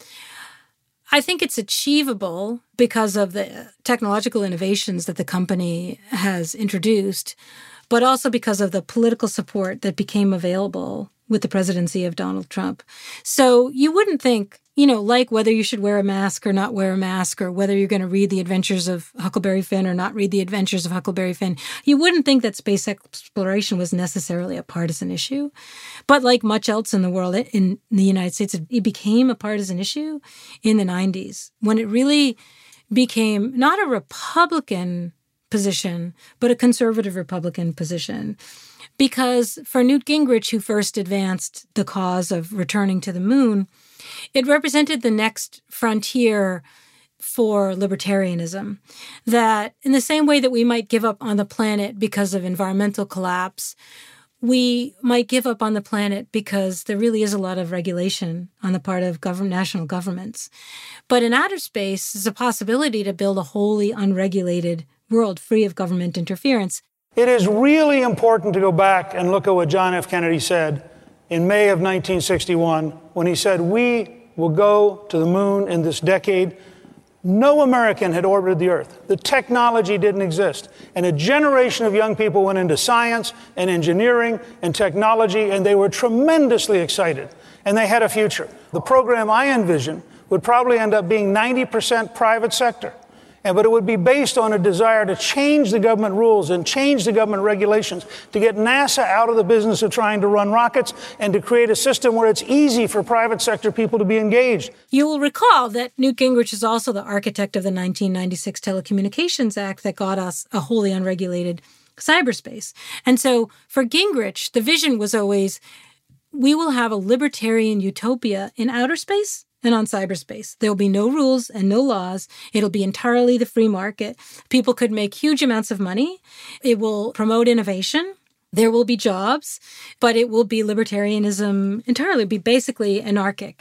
I think it's achievable because of the technological innovations that the company has introduced, but also because of the political support that became available with the presidency of Donald Trump. So you wouldn't think, you know, like whether you should wear a mask or not wear a mask, or whether you're going to read The Adventures of Huckleberry Finn or not read The Adventures of Huckleberry Finn, you wouldn't think that space exploration was necessarily a partisan issue. But like much else in the world, in the United States, it became a partisan issue in the nineties, when it really became not a Republican position, but a conservative Republican position. Because for Newt Gingrich, who first advanced the cause of returning to the moon, it represented the next frontier for libertarianism. That in the same way that we might give up on the planet because of environmental collapse, we might give up on the planet because there really is a lot of regulation on the part of government, national governments. But in outer space, there's a possibility to build a wholly unregulated world free of government interference. It is really important to go back and look at what John F. Kennedy said in May of nineteen sixty-one, when he said, "We will go to the moon in this decade." No American had orbited the Earth. The technology didn't exist. And a generation of young people went into science and engineering and technology, and they were tremendously excited. And they had a future. The program I envision would probably end up being ninety percent private sector. And, but it would be based on a desire to change the government rules and change the government regulations, to get NASA out of the business of trying to run rockets, and to create a system where it's easy for private sector people to be engaged. You will recall that Newt Gingrich is also the architect of the nineteen ninety-six Telecommunications Act that got us a wholly unregulated cyberspace. And so for Gingrich, the vision was always, we will have a libertarian utopia in outer space and on cyberspace. There will be no rules and no laws. It'll be entirely the free market. People could make huge amounts of money. It will promote innovation. There will be jobs, but it will be libertarianism entirely, be basically anarchic.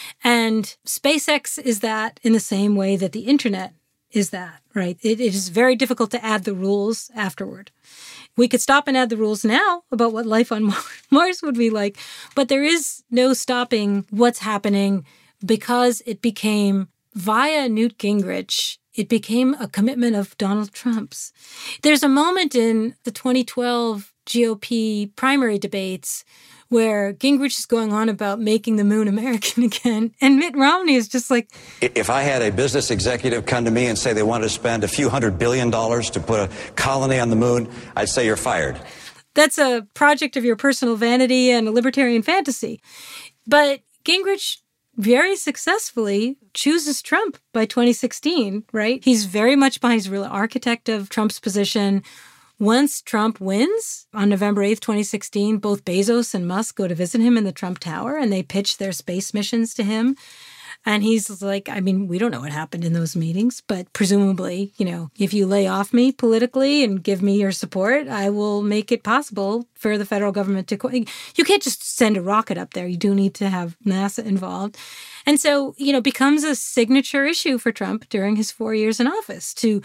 And SpaceX is that in the same way that the internet is that, right? It, it is very difficult to add the rules afterward. We could stop and add the rules now about what life on Mars would be like, but there is no stopping what's happening, because it became, via Newt Gingrich, it became a commitment of Donald Trump's. There's a moment in the twenty twelve G O P primary debates where Gingrich is going on about making the moon American again, and Mitt Romney is just like... If I had a business executive come to me and say they wanted to spend a few hundred billion dollars to put a colony on the moon, I'd say you're fired. That's a project of your personal vanity and a libertarian fantasy. But Gingrich very successfully chooses Trump by twenty sixteen, right? He's very much behind, he's a real architect of Trump's position. Once Trump wins on November eighth, twenty sixteen, both Bezos and Musk go to visit him in the Trump Tower, and they pitch their space missions to him. And he's like, I mean, we don't know what happened in those meetings, but presumably, you know, if you lay off me politically and give me your support, I will make it possible for the federal government to... Co- you can't just send a rocket up there. You do need to have NASA involved. And so, you know, becomes a signature issue for Trump during his four years in office to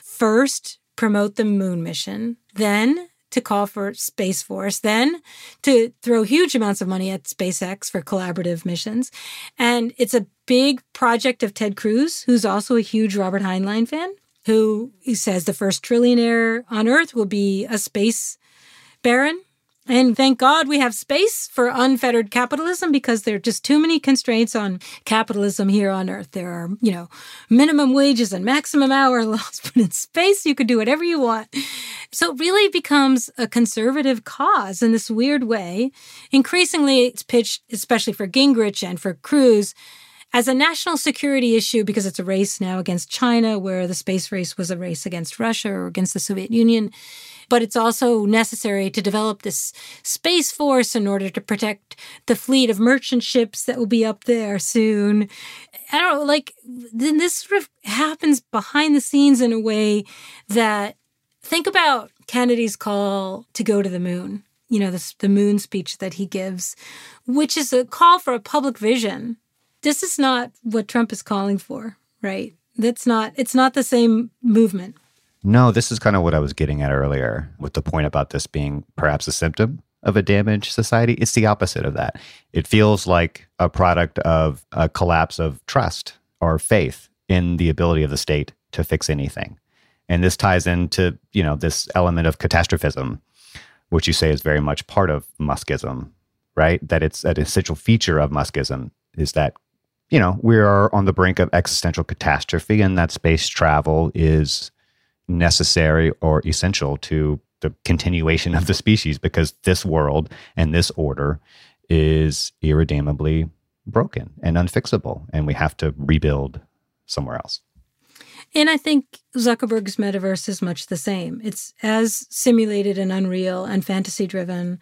first promote the moon mission, then to call for Space Force, then to throw huge amounts of money at SpaceX for collaborative missions. And it's a big project of Ted Cruz, who's also a huge Robert Heinlein fan, who says the first trillionaire on Earth will be a space baron. And thank God we have space for unfettered capitalism, because there are just too many constraints on capitalism here on Earth. There are, you know, minimum wages and maximum hour laws, but in space you could do whatever you want. So it really becomes a conservative cause in this weird way. Increasingly, it's pitched, especially for Gingrich and for Cruz, as a national security issue, because it's a race now against China, where the space race was a race against Russia or against the Soviet Union. But it's also necessary to develop this Space Force in order to protect the fleet of merchant ships that will be up there soon. I don't know, like, then this sort of happens behind the scenes in a way that, think about Kennedy's call to go to the moon, you know, this, the moon speech that he gives, which is a call for a public vision. This is not what Trump is calling for, right? That's not, it's not the same movement. No, this is kind of what I was getting at earlier with the point about this being perhaps a symptom of a damaged society. It's the opposite of that. It feels like a product of a collapse of trust or faith in the ability of the state to fix anything. And this ties into, you know, this element of catastrophism, which you say is very much part of Muskism, right? That it's an essential feature of Muskism is that, you know, we are on the brink of existential catastrophe, and that space travel is necessary or essential to the continuation of the species, because this world and this order is irredeemably broken and unfixable, and we have to rebuild somewhere else. And I think Zuckerberg's metaverse is much the same. It's as simulated and unreal and fantasy-driven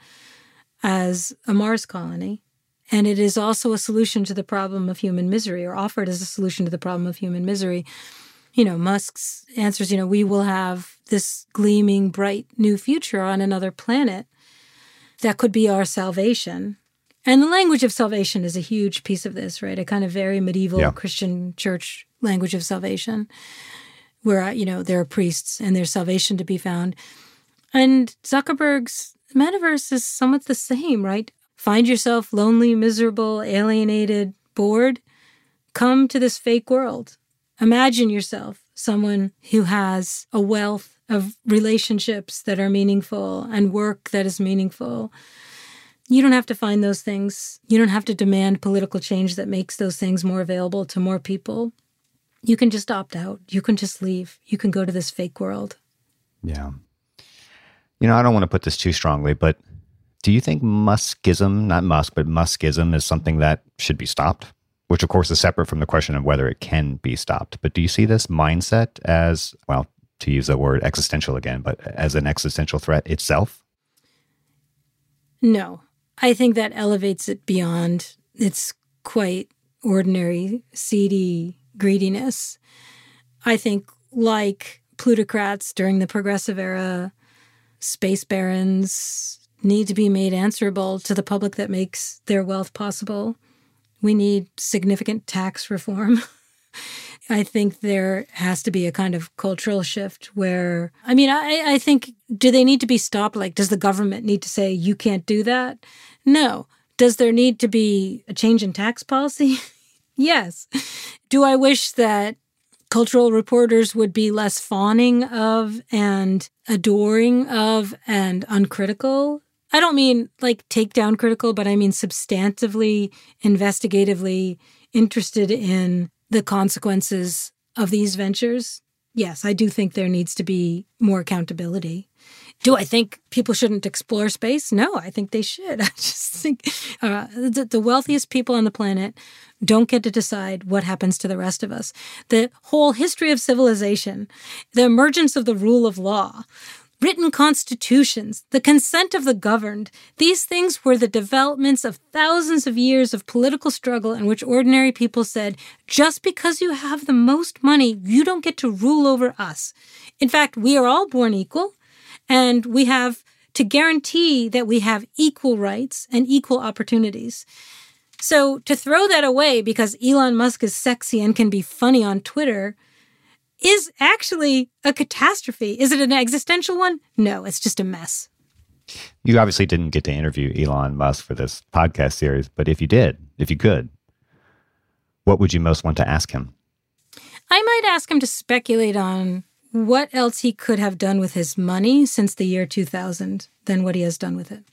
as a Mars colony. And it is also a solution to the problem of human misery, or offered as a solution to the problem of human misery. You know, Musk's answers, you know, we will have this gleaming, bright new future on another planet that could be our salvation. And the language of salvation is a huge piece of this, right? A kind of very medieval yeah. Christian church language of salvation, where, you know, there are priests and there's salvation to be found. And Zuckerberg's metaverse is somewhat the same, right? Find yourself lonely, miserable, alienated, bored. Come to this fake world. Imagine yourself someone who has a wealth of relationships that are meaningful and work that is meaningful. You don't have to find those things. You don't have to demand political change that makes those things more available to more people. You can just opt out. You can just leave. You can go to this fake world. Yeah. You know, I don't want to put this too strongly, but do you think Muskism, not Musk, but Muskism is something that should be stopped? Which, of course, is separate from the question of whether it can be stopped. But do you see this mindset as, well, to use the word existential again, but as an existential threat itself? No. I think that elevates it beyond its quite ordinary, seedy greediness. I think, like plutocrats during the progressive era, space barons need to be made answerable to the public that makes their wealth possible. We need significant tax reform. I think there has to be a kind of cultural shift where, I mean, I, I think, do they need to be stopped? Like, does the government need to say, you can't do that? No. Does there need to be a change in tax policy? Yes. Do I wish that cultural reporters would be less fawning of and adoring of and uncritical? I don't mean like takedown critical, but I mean substantively, investigatively interested in the consequences of these ventures. Yes, I do think there needs to be more accountability. Do I think people shouldn't explore space? No, I think they should. I just think uh, the, the wealthiest people on the planet don't get to decide what happens to the rest of us. The whole history of civilization, the emergence of the rule of law, written constitutions, the consent of the governed. These things were the developments of thousands of years of political struggle in which ordinary people said, just because you have the most money, you don't get to rule over us. In fact, we are all born equal, and we have to guarantee that we have equal rights and equal opportunities. So to throw that away because Elon Musk is sexy and can be funny on Twitter is actually a catastrophe. Is it an existential one? No, it's just a mess. You obviously didn't get to interview Elon Musk for this podcast series, but if you did, if you could, what would you most want to ask him? I might ask him to speculate on what else he could have done with his money since the year two thousand than what he has done with it.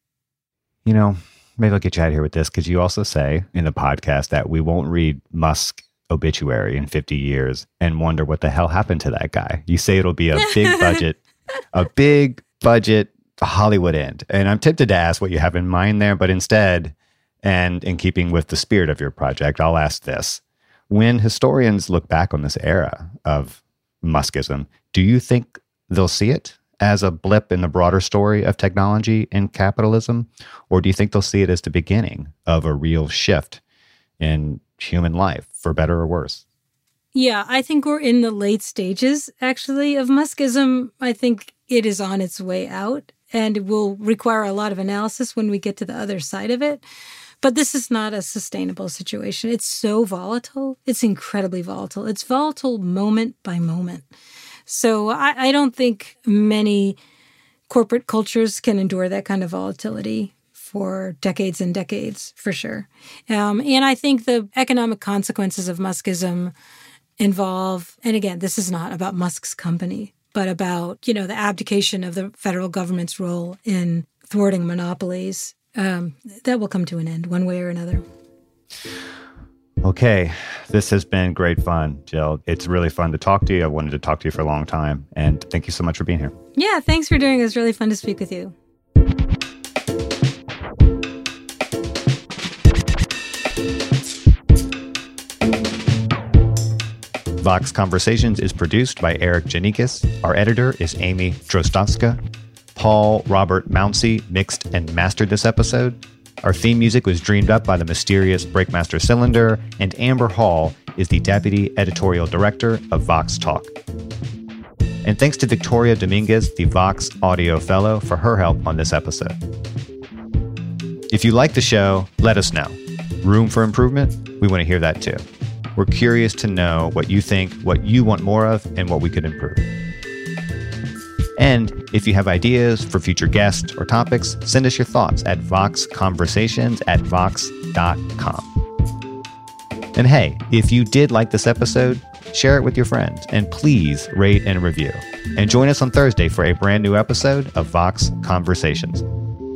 You know, maybe I'll get you out of here with this, because you also say in the podcast that we won't read Musk obituary in fifty years and wonder what the hell happened to that guy. You say it'll be a big budget, a big budget Hollywood end. And I'm tempted to ask what you have in mind there, but instead, and in keeping with the spirit of your project, I'll ask this. When historians look back on this era of Muskism, do you think they'll see it as a blip in the broader story of technology and capitalism? Or do you think they'll see it as the beginning of a real shift in human life, for better or worse? Yeah, I think we're in the late stages, actually, of Muskism. I think it is on its way out, and it will require a lot of analysis when we get to the other side of it. But this is not a sustainable situation. It's so volatile. It's incredibly volatile. It's volatile moment by moment. So I, I don't think many corporate cultures can endure that kind of volatility for decades and decades, for sure. Um, and I think the economic consequences of Muskism involve, and again, this is not about Musk's company, but about, you know, the abdication of the federal government's role in thwarting monopolies. Um, that will come to an end one way or another. Okay, this has been great fun, Jill. It's really fun to talk to you. I wanted to talk to you for a long time, and thank you so much for being here. Yeah, thanks for doing it. It was really fun to speak with you. Vox Conversations is produced by Eric Janikis. Our editor is Amy Drozdowska. Paul Robert Mounsey mixed and mastered this episode. Our theme music was dreamed up by the mysterious Breakmaster Cylinder, and Amber Hall is the deputy editorial director of Vox Talk. And thanks to Victoria Dominguez, the Vox Audio Fellow, for her help on this episode. If you like the show, let us know. Room for improvement? We want to hear that too. We're curious to know what you think, what you want more of, and what we could improve. And if you have ideas for future guests or topics, send us your thoughts at voxconversations at vox dot com. And hey, if you did like this episode, share it with your friends, and please rate and review. And join us on Thursday for a brand new episode of Vox Conversations.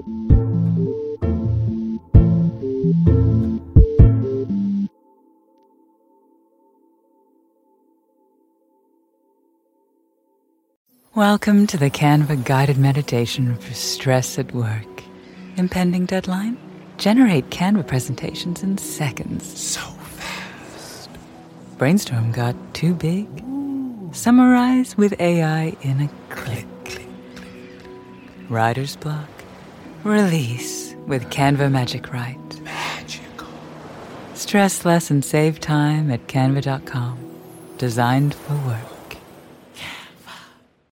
Welcome to the Canva guided meditation for stress at work. Impending deadline? Generate Canva presentations in seconds. So fast. Brainstorm got too big? Ooh. Summarize with A I in a click. click, click. Writer's block? Release with Canva Magic Write. Magical. Stress less and save time at canva dot com. Designed for work.